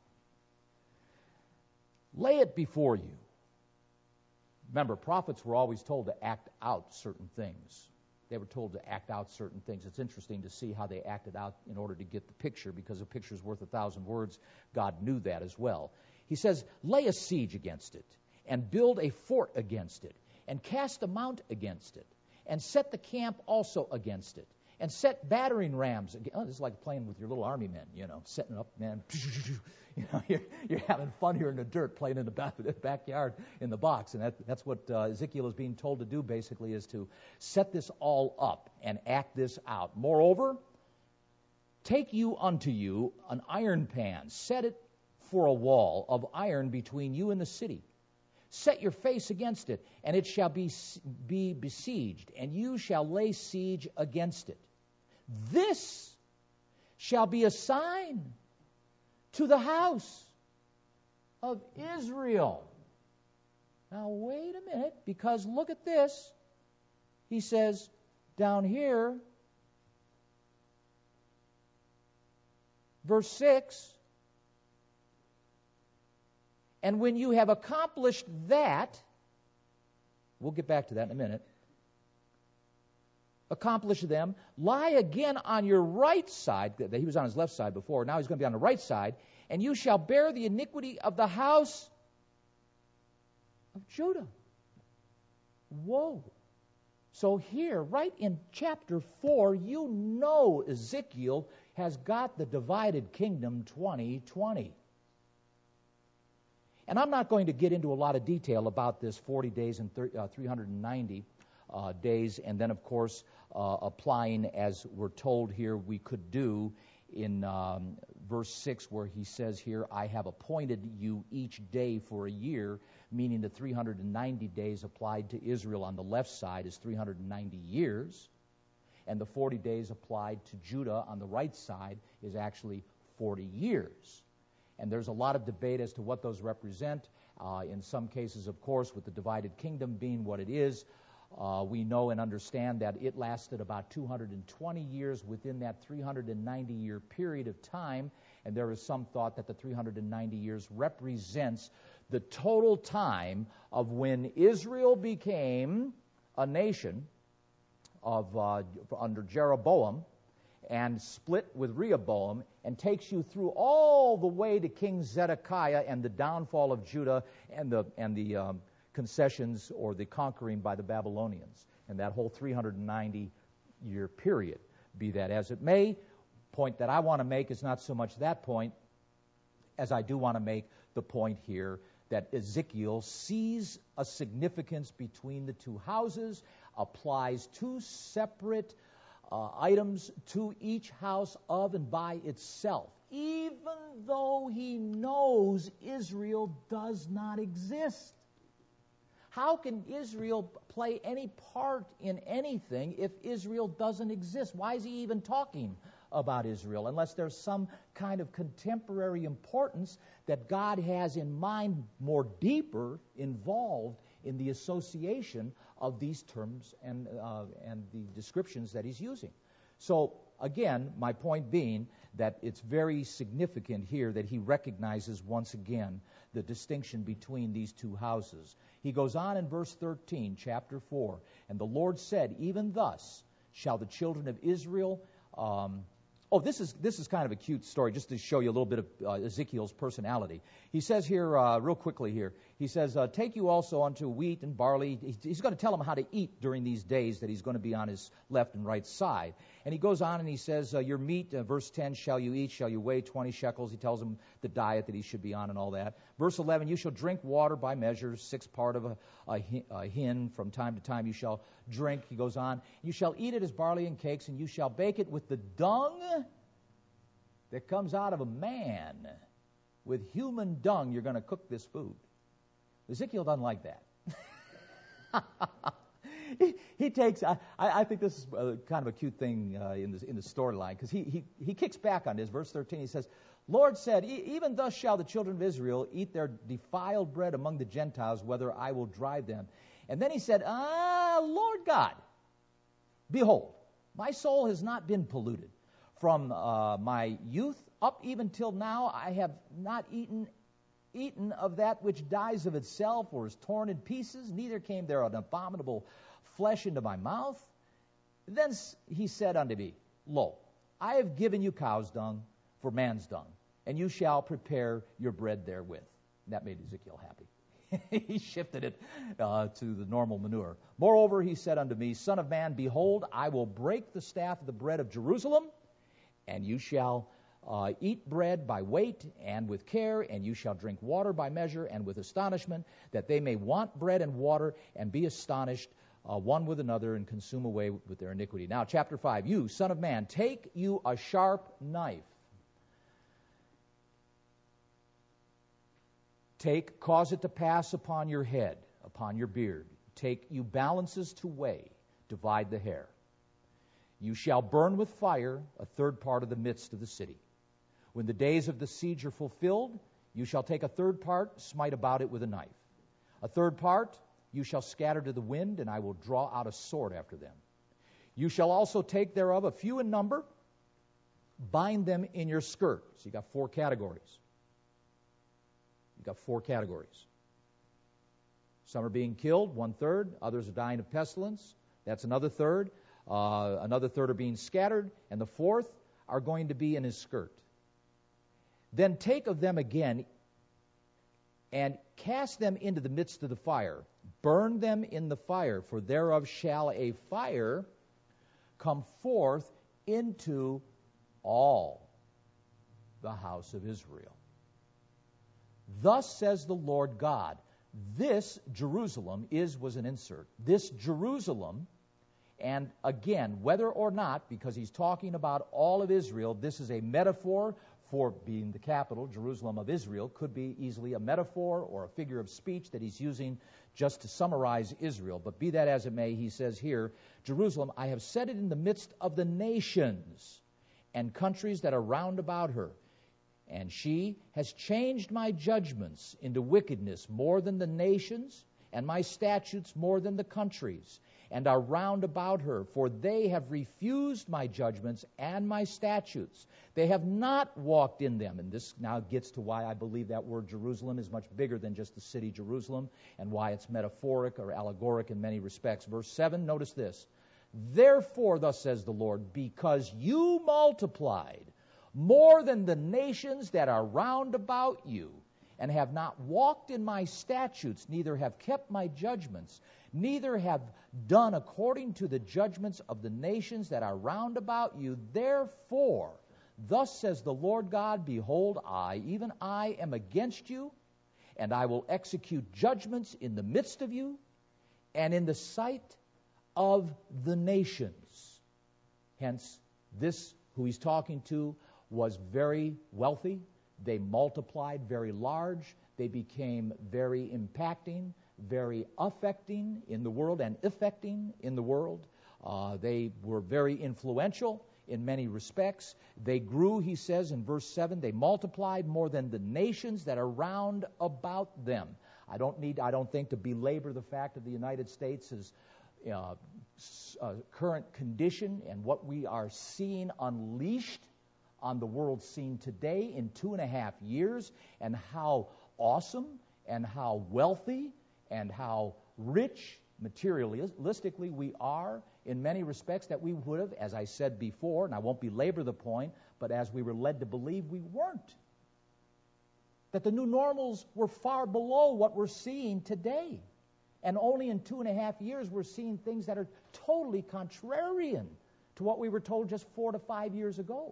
Lay it before you. Remember, prophets were always told to act out certain things. They were told to act out certain things. It's interesting to see how they acted out in order to get the picture, because a picture's worth a thousand words. God knew that as well. He says, lay a siege against it, and build a fort against it, and cast a mount against it, and set the camp also against it, and set battering rams. Oh, this is like playing with your little army men, you know, setting up, man. You know, you're, you're having fun here in the dirt, playing in the back, backyard in the box. And that, that's what uh, Ezekiel is being told to do, basically, is to set this all up and act this out. Moreover, take you unto you an iron pan, set it for a wall of iron between you and the city. Set your face against it, and it shall be, be besieged, and you shall lay siege against it. This shall be a sign to the house of Israel. Now, wait a minute, because look at this. He says down here, verse six, and when you have accomplished that, we'll get back to that in a minute, accomplish them, lie again on your right side. He was on his left side before. Now he's going to be on the right side. And you shall bear the iniquity of the house of Judah. Whoa. So here, right in chapter four, you know Ezekiel has got the divided kingdom twenty twenty. And I'm not going to get into a lot of detail about this forty days and three hundred ninety uh, days, and then, of course, uh, applying, as we're told here we could do in um, verse six, where he says here, I have appointed you each day for a year, meaning the three hundred ninety days applied to Israel on the left side is three hundred ninety years, and the forty days applied to Judah on the right side is actually forty years. And there's a lot of debate as to what those represent. Uh, in some cases, of course, with the divided kingdom being what it is, uh, we know and understand that it lasted about two hundred twenty years within that three hundred ninety year period of time. And there is some thought that the three hundred ninety years represents the total time of when Israel became a nation of uh, under Jeroboam, and split with Rehoboam, and takes you through all the way to King Zedekiah and the downfall of Judah and the and the um, concessions or the conquering by the Babylonians, and that whole three hundred ninety year period. Be that as it may, point that I want to make is not so much that point as I do want to make the point here that Ezekiel sees a significance between the two houses, applies two separate Uh, items to each house of and by itself, even though he knows Israel does not exist. How can Israel play any part in anything if Israel doesn't exist? Why is he even talking about Israel unless there's some kind of contemporary importance that God has in mind more deeper involved in the association of these terms and uh, and the descriptions that he's using. So again, my point being that it's very significant here that he recognizes once again the distinction between these two houses. He goes on in verse thirteen, chapter four, and the Lord said, even thus shall the children of Israel... Um, Oh, this is this is kind of a cute story, just to show you a little bit of uh, Ezekiel's personality. He says here, uh, real quickly here, he says, uh, take you also unto wheat and barley. He's going to tell them how to eat during these days that he's going to be on his left and right side. And he goes on and he says, uh, your meat, uh, verse ten, shall you eat, shall you weigh twenty shekels. He tells them the diet that he should be on and all that. Verse eleven, you shall drink water by measure, sixth part of a, a, a hin from time to time you shall drink. He goes on, you shall eat it as barley and cakes, and you shall bake it with the dung that comes out of a man. With human dung, you're going to cook this food. Ezekiel doesn't like that. he, he takes, I, I think this is a, kind of a cute thing uh, in, this, in the storyline, because he, he, he kicks back on this. Verse thirteen, he says, Lord said, even thus shall the children of Israel eat their defiled bread among the Gentiles, whether I will drive them. And then he said, ah, Lord God, behold, my soul has not been polluted. From uh, my youth up even till now, I have not eaten eaten of that which dies of itself or is torn in pieces, neither came there an abominable flesh into my mouth. Then he said unto me, Lo, I have given you cow's dung for man's dung, and you shall prepare your bread therewith. And that made Ezekiel happy. He shifted it uh, to the normal manure. Moreover, he said unto me, Son of man, behold, I will break the staff of the bread of Jerusalem, and you shall uh, eat bread by weight and with care, and you shall drink water by measure and with astonishment, that they may want bread and water and be astonished uh, one with another and consume away with their iniquity. Now, chapter five, you, son of man, take you a sharp knife. Take, cause it to pass upon your head, upon your beard. Take you balances to weigh, divide the hair. You shall burn with fire a third part of the midst of the city. When the days of the siege are fulfilled, You shall take a third part, smite about it with a knife. A third part you shall scatter to the wind, and I will draw out a sword after them. You shall also take thereof a few in number, bind them in your skirt. So you got four categories. You got four categories. Some are being killed, one third. Others are dying of pestilence. That's another third. Uh, another third are being scattered. And the fourth are going to be in his skirt. Then take of them again and cast them into the midst of the fire. Burn them in the fire, for thereof shall a fire come forth into all the house of Israel. Thus says the Lord God. This Jerusalem is, was an insert. This Jerusalem, and again, whether or not, because he's talking about all of Israel, this is a metaphor for being the capital, Jerusalem of Israel, could be easily a metaphor or a figure of speech that he's using just to summarize Israel. But be that as it may, he says here, Jerusalem, I have set it in the midst of the nations and countries that are round about her. And she has changed my judgments into wickedness more than the nations, and my statutes more than the countries, and are round about her. For they have refused my judgments and my statutes. They have not walked in them. And this now gets to why I believe that word Jerusalem is much bigger than just the city Jerusalem, and why it's metaphoric or allegoric in many respects. Verse seven, notice this. Therefore, thus says the Lord, because you multiplied more than the nations that are round about you, and have not walked in my statutes, neither have kept my judgments, neither have done according to the judgments of the nations that are round about you. Therefore, thus says the Lord God, behold, I, even I, am against you, and I will execute judgments in the midst of you, and in the sight of the nations. Hence, this, who he's talking to, was very wealthy. They multiplied very large. They became very impacting, very affecting in the world and affecting in the world. Uh, they were very influential in many respects. They grew, he says in verse seven, they multiplied more than the nations that are round about them. I don't need, I don't think, to belabor the fact that the United States is uh, uh, current condition and what we are seeing unleashed on the world scene today in two and a half years, and how awesome and how wealthy and how rich materialistically we are in many respects that we would have, as I said before, and I won't belabor the point, but as we were led to believe, we weren't. That the new normals were far below what we're seeing today. And only in two and a half years we're seeing things that are totally contrarian to what we were told just four to five years ago.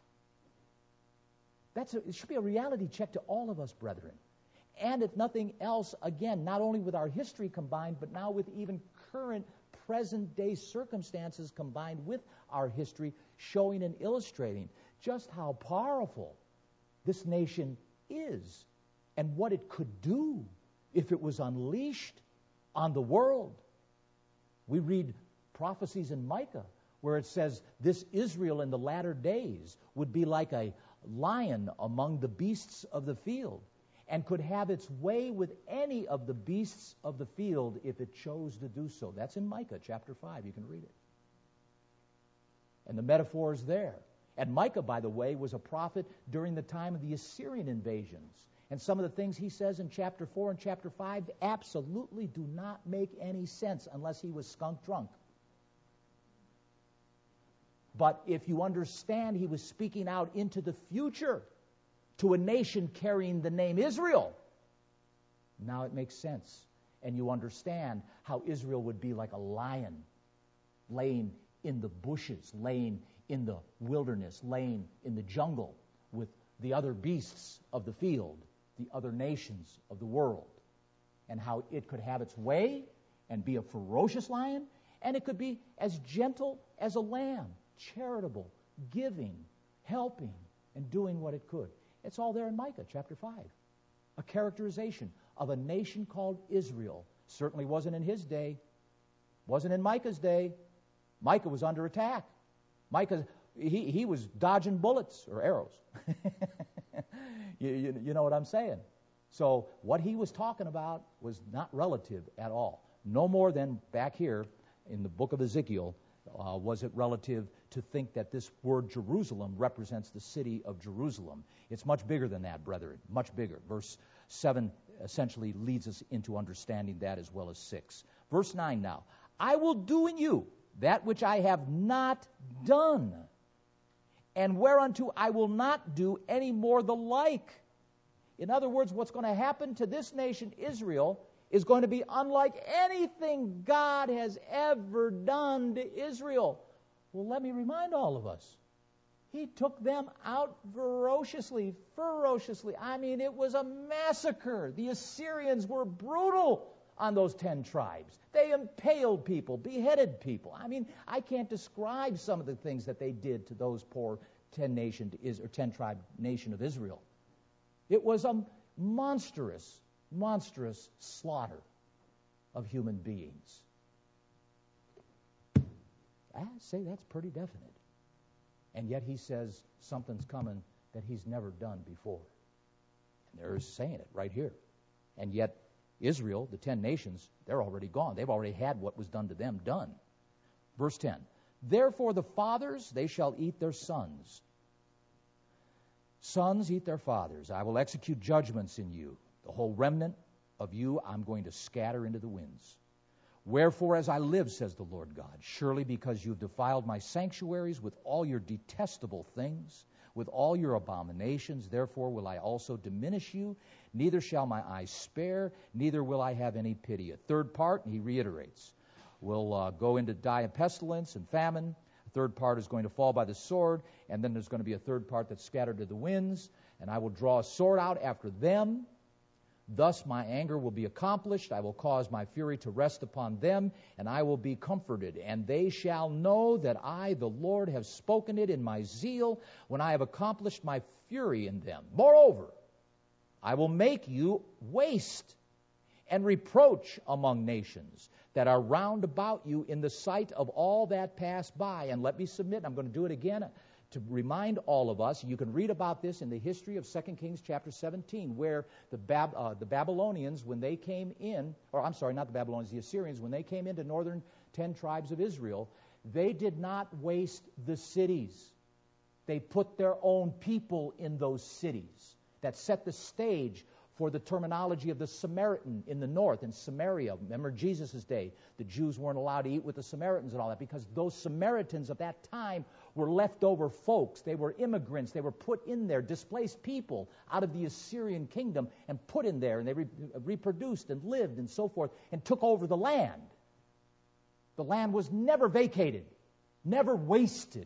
That's a, it should be a reality check to all of us, brethren. And if nothing else, again, not only with our history combined, but now with even current present-day circumstances combined with our history, showing and illustrating just how powerful this nation is and what it could do if it was unleashed on the world. We read prophecies in Micah where it says this Israel in the latter days would be like a lion among the beasts of the field, and could have its way with any of the beasts of the field if it chose to do so. That's in Micah chapter five. You can read it. And the metaphor is there. And Micah, by the way, was a prophet during the time of the Assyrian invasions. And some of the things he says in chapter four and chapter five absolutely do not make any sense unless he was skunk drunk. But if you understand, he was speaking out into the future to a nation carrying the name Israel. Now it makes sense. And you understand how Israel would be like a lion laying in the bushes, laying in the wilderness, laying in the jungle with the other beasts of the field, the other nations of the world. And how it could have its way and be a ferocious lion, and it could be as gentle as a lamb, charitable, giving, helping, and doing what it could. It's all there in Micah chapter five. A characterization of a nation called Israel. Certainly wasn't in his day. Wasn't in Micah's day. Micah was under attack. Micah, he, he was dodging bullets or arrows. you, you, you know what I'm saying? So what he was talking about was not relative at all. No more than back here in the book of Ezekiel uh, was it relative to think that this word Jerusalem represents the city of Jerusalem. It's much bigger than that, brethren, much bigger. Verse seven essentially leads us into understanding that as well as six. Verse nine now. I will do in you that which I have not done, and whereunto I will not do any more the like. In other words, what's going to happen to this nation, Israel, is going to be unlike anything God has ever done to Israel. Well, let me remind all of us. He took them out ferociously, ferociously. I mean, it was a massacre. The Assyrians were brutal on those ten tribes. They impaled people, beheaded people. I mean, I can't describe some of the things that they did to those poor ten nation or ten tribe nation of Israel. It was a monstrous, monstrous slaughter of human beings. I say that's pretty definite. And yet he says something's coming that he's never done before. And they're saying it right here. And yet Israel, the ten nations, they're already gone. They've already had what was done to them done. Verse ten. Therefore the fathers, they shall eat their sons. Sons eat their fathers. I will execute judgments in you. The whole remnant of you I'm going to scatter into the winds. Wherefore, as I live, says the Lord God, surely because you've defiled my sanctuaries with all your detestable things, with all your abominations, therefore will I also diminish you. Neither shall my eyes spare, neither will I have any pity. A third part, and he reiterates, will uh, go into die of pestilence and famine. A third part is going to fall by the sword, and then there's going to be a third part that's scattered to the winds, and I will draw a sword out after them. Thus my anger will be accomplished. I will cause my fury to rest upon them, and I will be comforted. And they shall know that I, the Lord, have spoken it in my zeal when I have accomplished my fury in them. Moreover, I will make you waste and reproach among nations that are round about you in the sight of all that pass by. And let me submit, I'm going to do it again, to remind all of us. You can read about this in the history of Second Kings chapter seventeen, where the Bab- uh, the Babylonians, when they came in, or I'm sorry, not the Babylonians, the Assyrians, when they came into northern ten tribes of Israel, they did not waste the cities. They put their own people in those cities. That set the stage for the terminology of the Samaritan in the north, in Samaria. Remember Jesus' day, the Jews weren't allowed to eat with the Samaritans and all that, because those Samaritans of that time were leftover folks. They were immigrants. They were put in there, displaced people out of the Assyrian kingdom and put in there, and they re- reproduced and lived and so forth and took over the land. The land was never vacated, never wasted.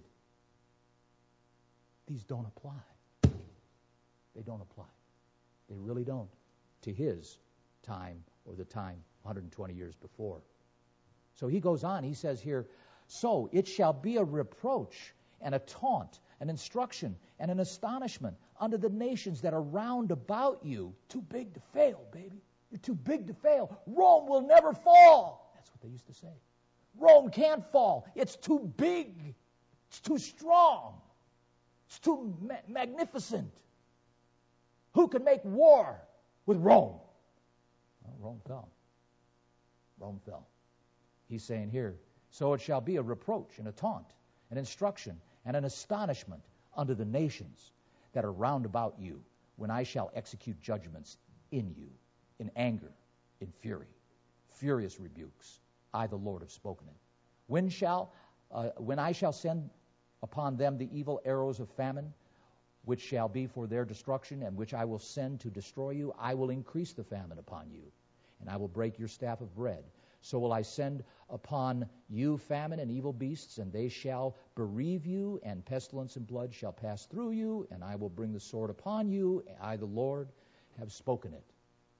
These don't apply. They don't apply. They really don't to his time or the time one hundred twenty years before. So he goes on, he says here, so it shall be a reproach and a taunt, an instruction and an astonishment unto the nations that are round about you. Too big to fail, baby. You're too big to fail. Rome will never fall. That's what they used to say. Rome can't fall. It's too big. It's too strong. It's too ma- magnificent. Who can make war with Rome? Well, Rome fell. Rome fell. He's saying here, so it shall be a reproach and a taunt, an instruction and an astonishment unto the nations that are round about you, when I shall execute judgments in you, in anger, in fury, furious rebukes. I, the Lord, have spoken it. When shall, uh, when I shall send upon them the evil arrows of famine, which shall be for their destruction, and which I will send to destroy you, I will increase the famine upon you, and I will break your staff of bread. So will I send upon you famine and evil beasts, and they shall bereave you, and pestilence and blood shall pass through you, and I will bring the sword upon you. I, the Lord, have spoken it.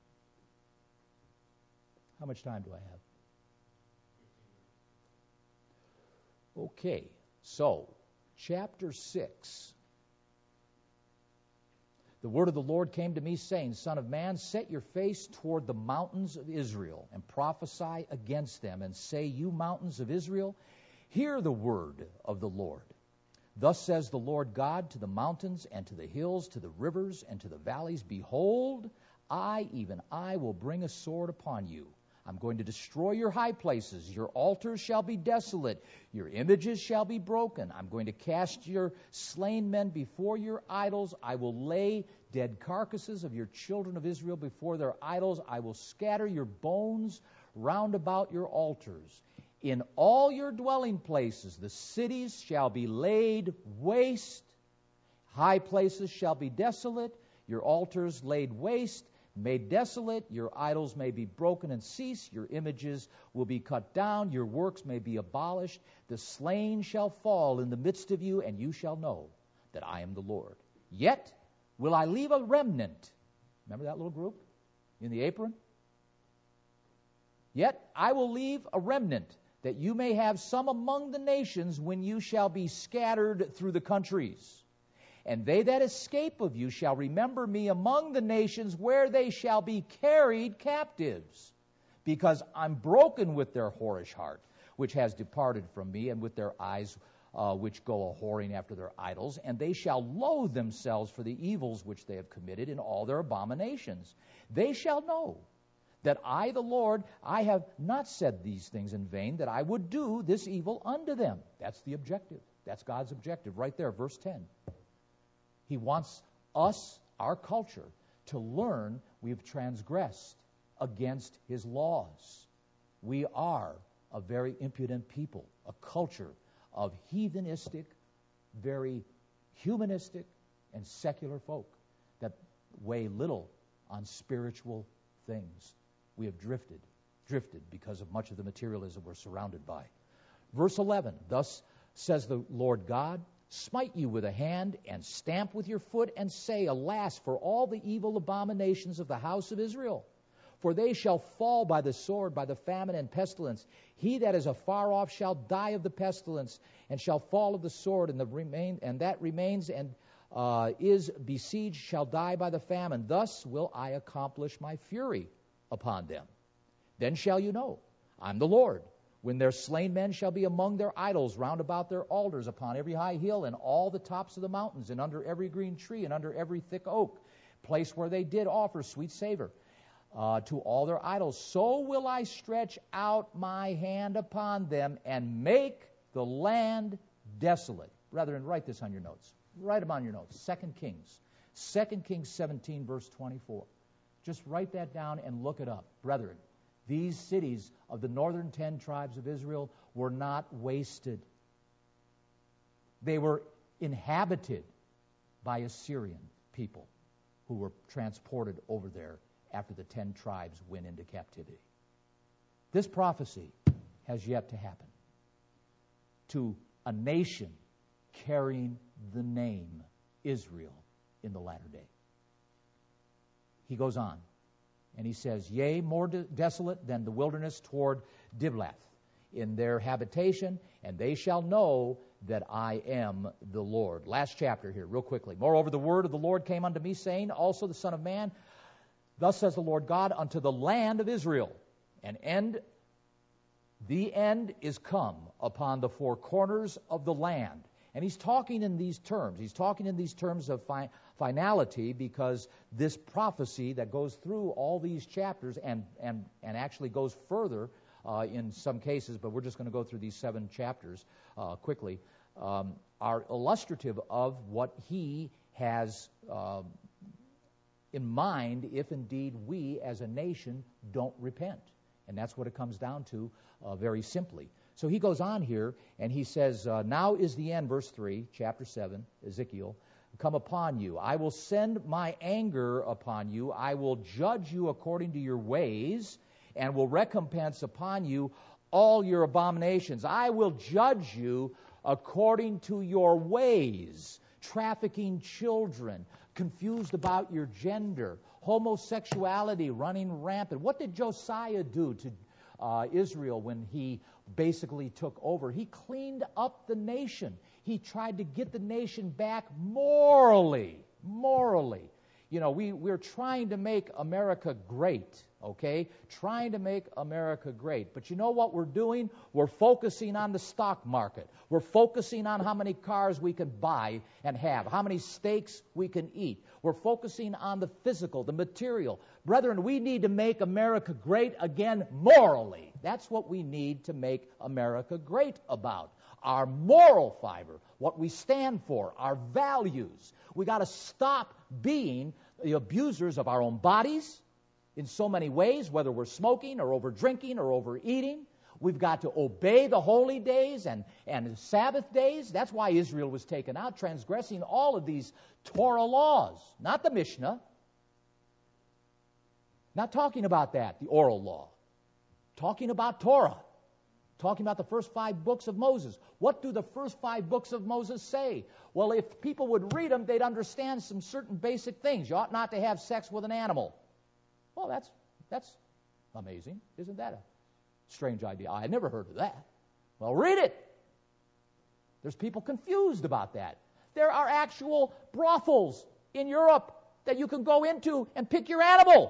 How much time do I have? Okay, so chapter six. The word of the Lord came to me, saying, Son of man, set your face toward the mountains of Israel, and prophesy against them, and say, You mountains of Israel, hear the word of the Lord. Thus says the Lord God to the mountains and to the hills, to the rivers and to the valleys, behold, I, even I, will bring a sword upon you. I'm going to destroy your high places. Your altars shall be desolate. Your images shall be broken. I'm going to cast your slain men before your idols. I will lay dead carcasses of your children of Israel before their idols. I will scatter your bones round about your altars. In all your dwelling places, the cities shall be laid waste. High places shall be desolate. Your altars laid waste, made desolate. Your idols may be broken and cease. Your images will be cut down. Your works may be abolished. The slain shall fall in the midst of you, and you shall know that I am the Lord. Yet will I leave a remnant. Remember that little group in the apron? Yet I will leave a remnant, that you may have some among the nations when you shall be scattered through the countries. And they that escape of you shall remember me among the nations where they shall be carried captives. Because I'm broken with their whorish heart, which has departed from me, and with their eyes uh, which go a-whoring after their idols. And they shall loathe themselves for the evils which they have committed in all their abominations. They shall know that I, the Lord, I have not said these things in vain, that I would do this evil unto them. That's the objective. That's God's objective right there, verse ten. He wants us, our culture, to learn we've transgressed against His laws. We are a very impudent people, a culture of heathenistic, very humanistic, and secular folk that weigh little on spiritual things. We have drifted, drifted because of much of the materialism we're surrounded by. Verse eleven, thus says the Lord God, smite you with a hand, and stamp with your foot, and say, alas, for all the evil abominations of the house of Israel. For they shall fall by the sword, by the famine and pestilence. He that is afar off shall die of the pestilence, and shall fall of the sword, and the remain, and that remains and uh, is besieged shall die by the famine. Thus will I accomplish my fury upon them. Then shall you know, I'm the Lord, when their slain men shall be among their idols round about their altars, upon every high hill, and all the tops of the mountains, and under every green tree, and under every thick oak, place where they did offer sweet savor uh, to all their idols. So will I stretch out my hand upon them, and make the land desolate. Brethren, write this on your notes. Write them on your notes. Second Kings. Second Kings seventeen, verse twenty-four. Just write that down and look it up. Brethren, these cities of the northern ten tribes of Israel were not wasted. They were inhabited by Assyrian people who were transported over there after the ten tribes went into captivity. This prophecy has yet to happen to a nation carrying the name Israel in the latter day. He goes on, and he says, yea, more de- desolate than the wilderness toward Diblath in their habitation, and they shall know that I am the Lord. Last chapter here, real quickly. Moreover, the word of the Lord came unto me, saying, also the Son of Man, thus says the Lord God unto the land of Israel, an end, the end is come upon the four corners of the land. And he's talking in these terms. He's talking in these terms of fi- finality, because this prophecy that goes through all these chapters and, and, and actually goes further uh, in some cases, but we're just going to go through these seven chapters uh, quickly, um, are illustrative of what he has uh, in mind if indeed we as a nation don't repent. And that's what it comes down to uh, very simply. So he goes on here, and he says, uh, now is the end, verse three, chapter seven, Ezekiel, come upon you. I will send my anger upon you. I will judge you according to your ways, and will recompense upon you all your abominations. I will judge you according to your ways. Trafficking children, confused about your gender, homosexuality running rampant. What did Josiah do to uh, Israel when he basically took over? He cleaned up the nation. He tried to get the nation back morally. Morally. You know, we, we're trying to make America great, okay? Trying to make America great. But you know what we're doing? We're focusing on the stock market. We're focusing on how many cars we can buy and have, how many steaks we can eat. We're focusing on the physical, the material. Brethren, we need to make America great again morally. That's what we need to make America great about. Our moral fiber, what we stand for, our values. We got to stop being the abusers of our own bodies in so many ways, whether we're smoking or over drinking or overeating. We've got to obey the holy days and, and Sabbath days. That's why Israel was taken out, transgressing all of these Torah laws, not the Mishnah. Not talking about that, the oral law. Talking about Torah. Talking about the first five books of Moses. What do the first five books of Moses say? Well, if people would read them, they'd understand some certain basic things. You ought not to have sex with an animal. Well, that's that's amazing. Isn't that a strange idea? I had never heard of that. Well, read it. There's people confused about that. There are actual brothels in Europe that you can go into and pick your animal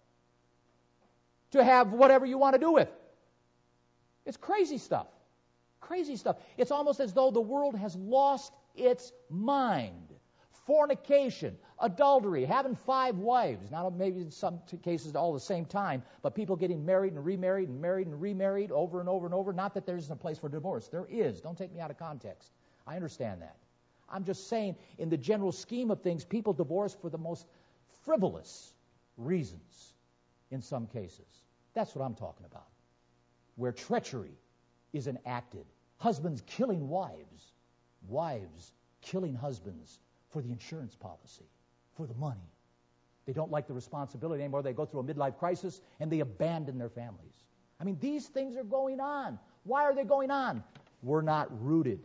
to have whatever you want to do with. It's crazy stuff. Crazy stuff. It's almost as though the world has lost its mind. Fornication, adultery, having five wives. Now, maybe in some cases all at the same time, but people getting married and remarried and married and remarried over and over and over. Not that there isn't a place for divorce. There is. Don't take me out of context. I understand that. I'm just saying, in the general scheme of things, people divorce for the most frivolous reasons in some cases. That's what I'm talking about. Where treachery is enacted. Husbands killing wives. Wives killing husbands for the insurance policy, for the money. They don't like the responsibility anymore. They go through a midlife crisis and they abandon their families. I mean, these things are going on. Why are they going on? We're not rooted.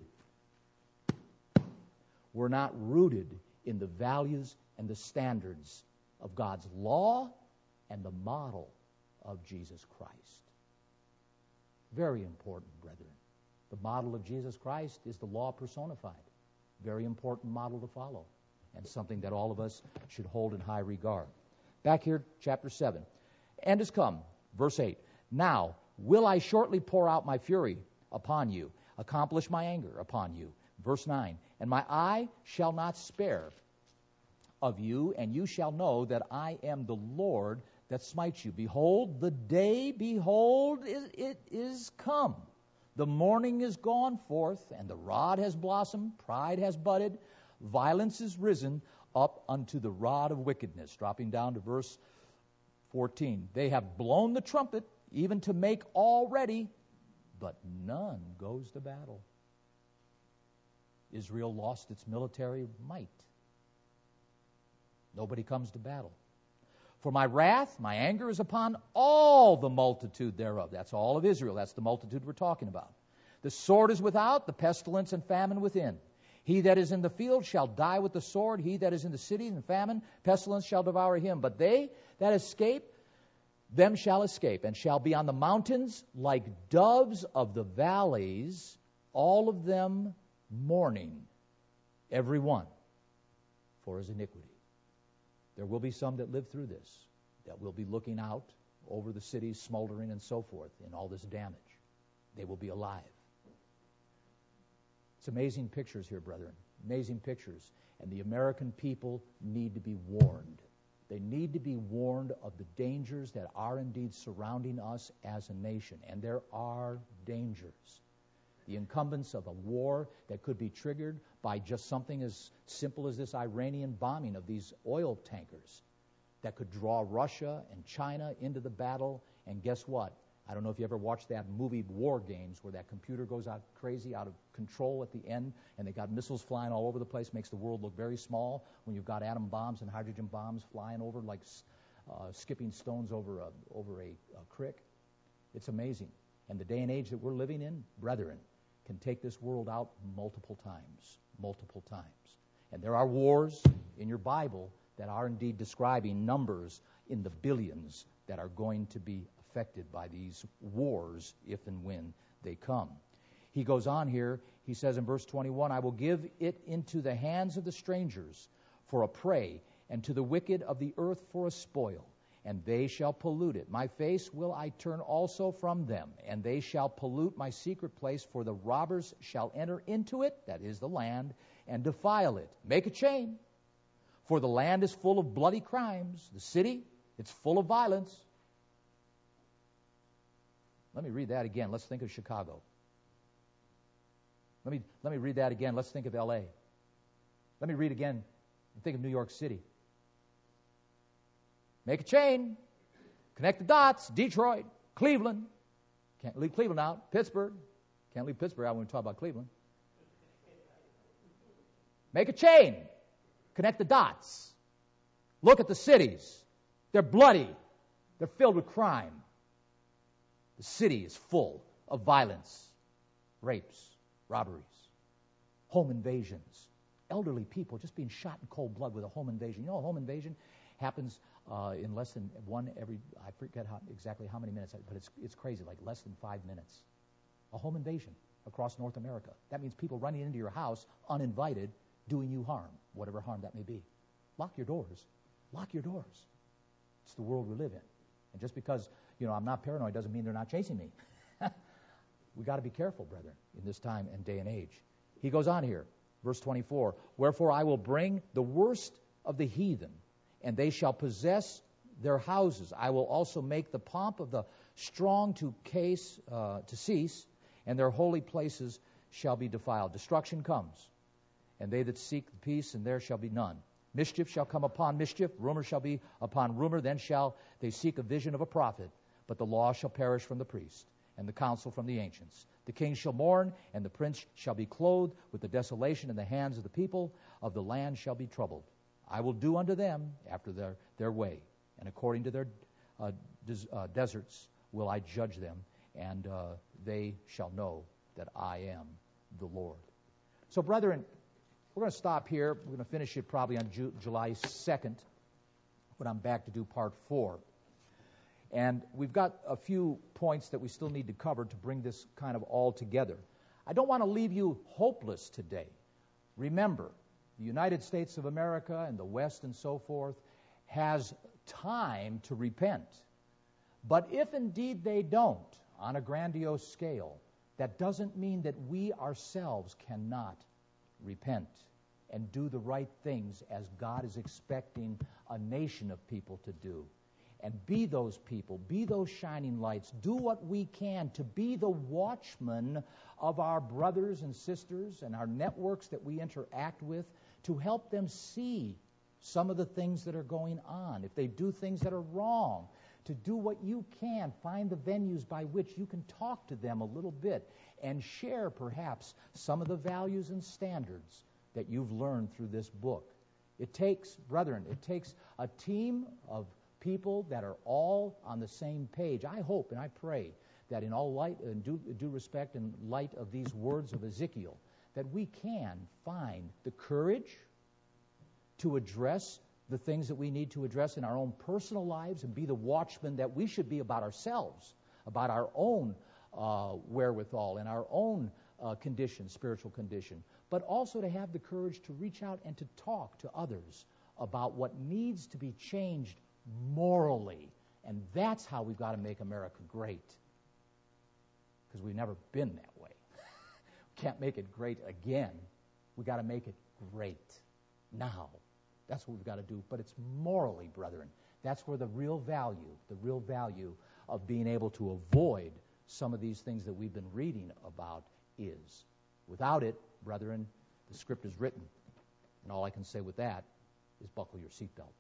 We're not rooted in the values and the standards of God's law and the model of Jesus Christ. Very important, brethren. The model of Jesus Christ is the law personified. Very important model to follow, and something that all of us should hold in high regard. Back here, chapter seven. And has come, verse eight. Now will I shortly pour out my fury upon you, accomplish my anger upon you. Verse nine. And my eye shall not spare of you, and you shall know that I am the Lord that smites you. Behold, the day, behold, it, it is come. The morning is gone forth, and the rod has blossomed, pride has budded, violence is risen up unto the rod of wickedness. Dropping down to verse fourteen. They have blown the trumpet, even to make all ready, but none goes to battle. Israel lost its military might. Nobody comes to battle. For my wrath, my anger is upon all the multitude thereof. That's all of Israel. That's the multitude we're talking about. The sword is without, the pestilence and famine within. He that is in the field shall die with the sword. He that is in the city in famine, pestilence shall devour him. But they that escape, them shall escape, and shall be on the mountains like doves of the valleys, all of them mourning, every one for his iniquity. There will be some that live through this, that will be looking out over the cities smoldering and so forth in all this damage. They will be alive. It's amazing pictures here, brethren. Amazing pictures. And the American people need to be warned. They need to be warned of the dangers that are indeed surrounding us as a nation. And there are dangers. The incumbents of a war that could be triggered by just something as simple as this Iranian bombing of these oil tankers that could draw Russia and China into the battle. And guess what? I don't know if you ever watched that movie War Games where that computer goes out crazy, out of control at the end, and they got missiles flying all over the place, makes the world look very small when you've got atom bombs and hydrogen bombs flying over like uh, skipping stones over a, over a, a creek. It's amazing. And the day and age that we're living in, brethren, can take this world out multiple times, multiple times. And there are wars in your Bible that are indeed describing numbers in the billions that are going to be affected by these wars if and when they come. He goes on here, he says in verse twenty-one, I will give it into the hands of the strangers for a prey, and to the wicked of the earth for a spoil, and they shall pollute it. My face will I turn also from them, and they shall pollute my secret place, for the robbers shall enter into it, that is the land, and defile it. Make a chain, for the land is full of bloody crimes. The city, it's full of violence. Let me read that again. Let's think of Chicago. Let me, let me read that again. Let's think of L A. Let me read again and think of New York City. Make a chain. Connect the dots. Detroit. Cleveland. Can't leave Cleveland out. Pittsburgh. Can't leave Pittsburgh out when we talk about Cleveland. Make a chain. Connect the dots. Look at the cities. They're bloody. They're filled with crime. The city is full of violence, rapes, robberies, home invasions, elderly people just being shot in cold blood with a home invasion. You know, a home invasion happens uh, in less than one every, I forget how, exactly how many minutes, but it's it's crazy, like less than five minutes. A home invasion across North America. That means people running into your house uninvited, doing you harm, whatever harm that may be. Lock your doors. Lock your doors. It's the world we live in. And just because, you know, I'm not paranoid doesn't mean they're not chasing me. We got to be careful, brethren, in this time and day and age. He goes on here, verse twenty-four, wherefore I will bring the worst of the heathen, and they shall possess their houses. I will also make the pomp of the strong to case uh, to cease, and their holy places shall be defiled. Destruction comes, and they that seek peace, and there shall be none. Mischief shall come upon mischief, rumor shall be upon rumor, then shall they seek a vision of a prophet, but the law shall perish from the priest, and the counsel from the ancients. The king shall mourn, and the prince shall be clothed with the desolation, and the hands of the people of the land shall be troubled. I will do unto them after their, their way, and according to their uh, des, uh, deserts will I judge them, and uh, they shall know that I am the Lord. So, brethren, we're going to stop here. We're going to finish it probably on Ju- July second, when I'm back to do part four. And we've got a few points that we still need to cover to bring this kind of all together. I don't want to leave you hopeless today. Remember, the United States of America and the West and so forth has time to repent. But if indeed they don't, on a grandiose scale, that doesn't mean that we ourselves cannot repent and do the right things as God is expecting a nation of people to do. And be those people, be those shining lights, do what we can to be the watchmen of our brothers and sisters and our networks that we interact with, to help them see some of the things that are going on. If they do things that are wrong, to do what you can, find the venues by which you can talk to them a little bit and share perhaps some of the values and standards that you've learned through this book. It takes, brethren, it takes a team of people that are all on the same page. I hope and I pray that in all light and due, due respect and light of these words of Ezekiel, that we can find the courage to address the things that we need to address in our own personal lives and be the watchmen that we should be about ourselves, about our own uh, wherewithal and our own uh, condition, spiritual condition, but also to have the courage to reach out and to talk to others about what needs to be changed morally. And that's how we've got to make America great, because we've never been that way. We can't make it great again. We've got to make it great now. That's what we've got to do. But it's morally, brethren. That's where the real value, the real value of being able to avoid some of these things that we've been reading about is. Without it, brethren, the script is written. And all I can say with that is buckle your seatbelt.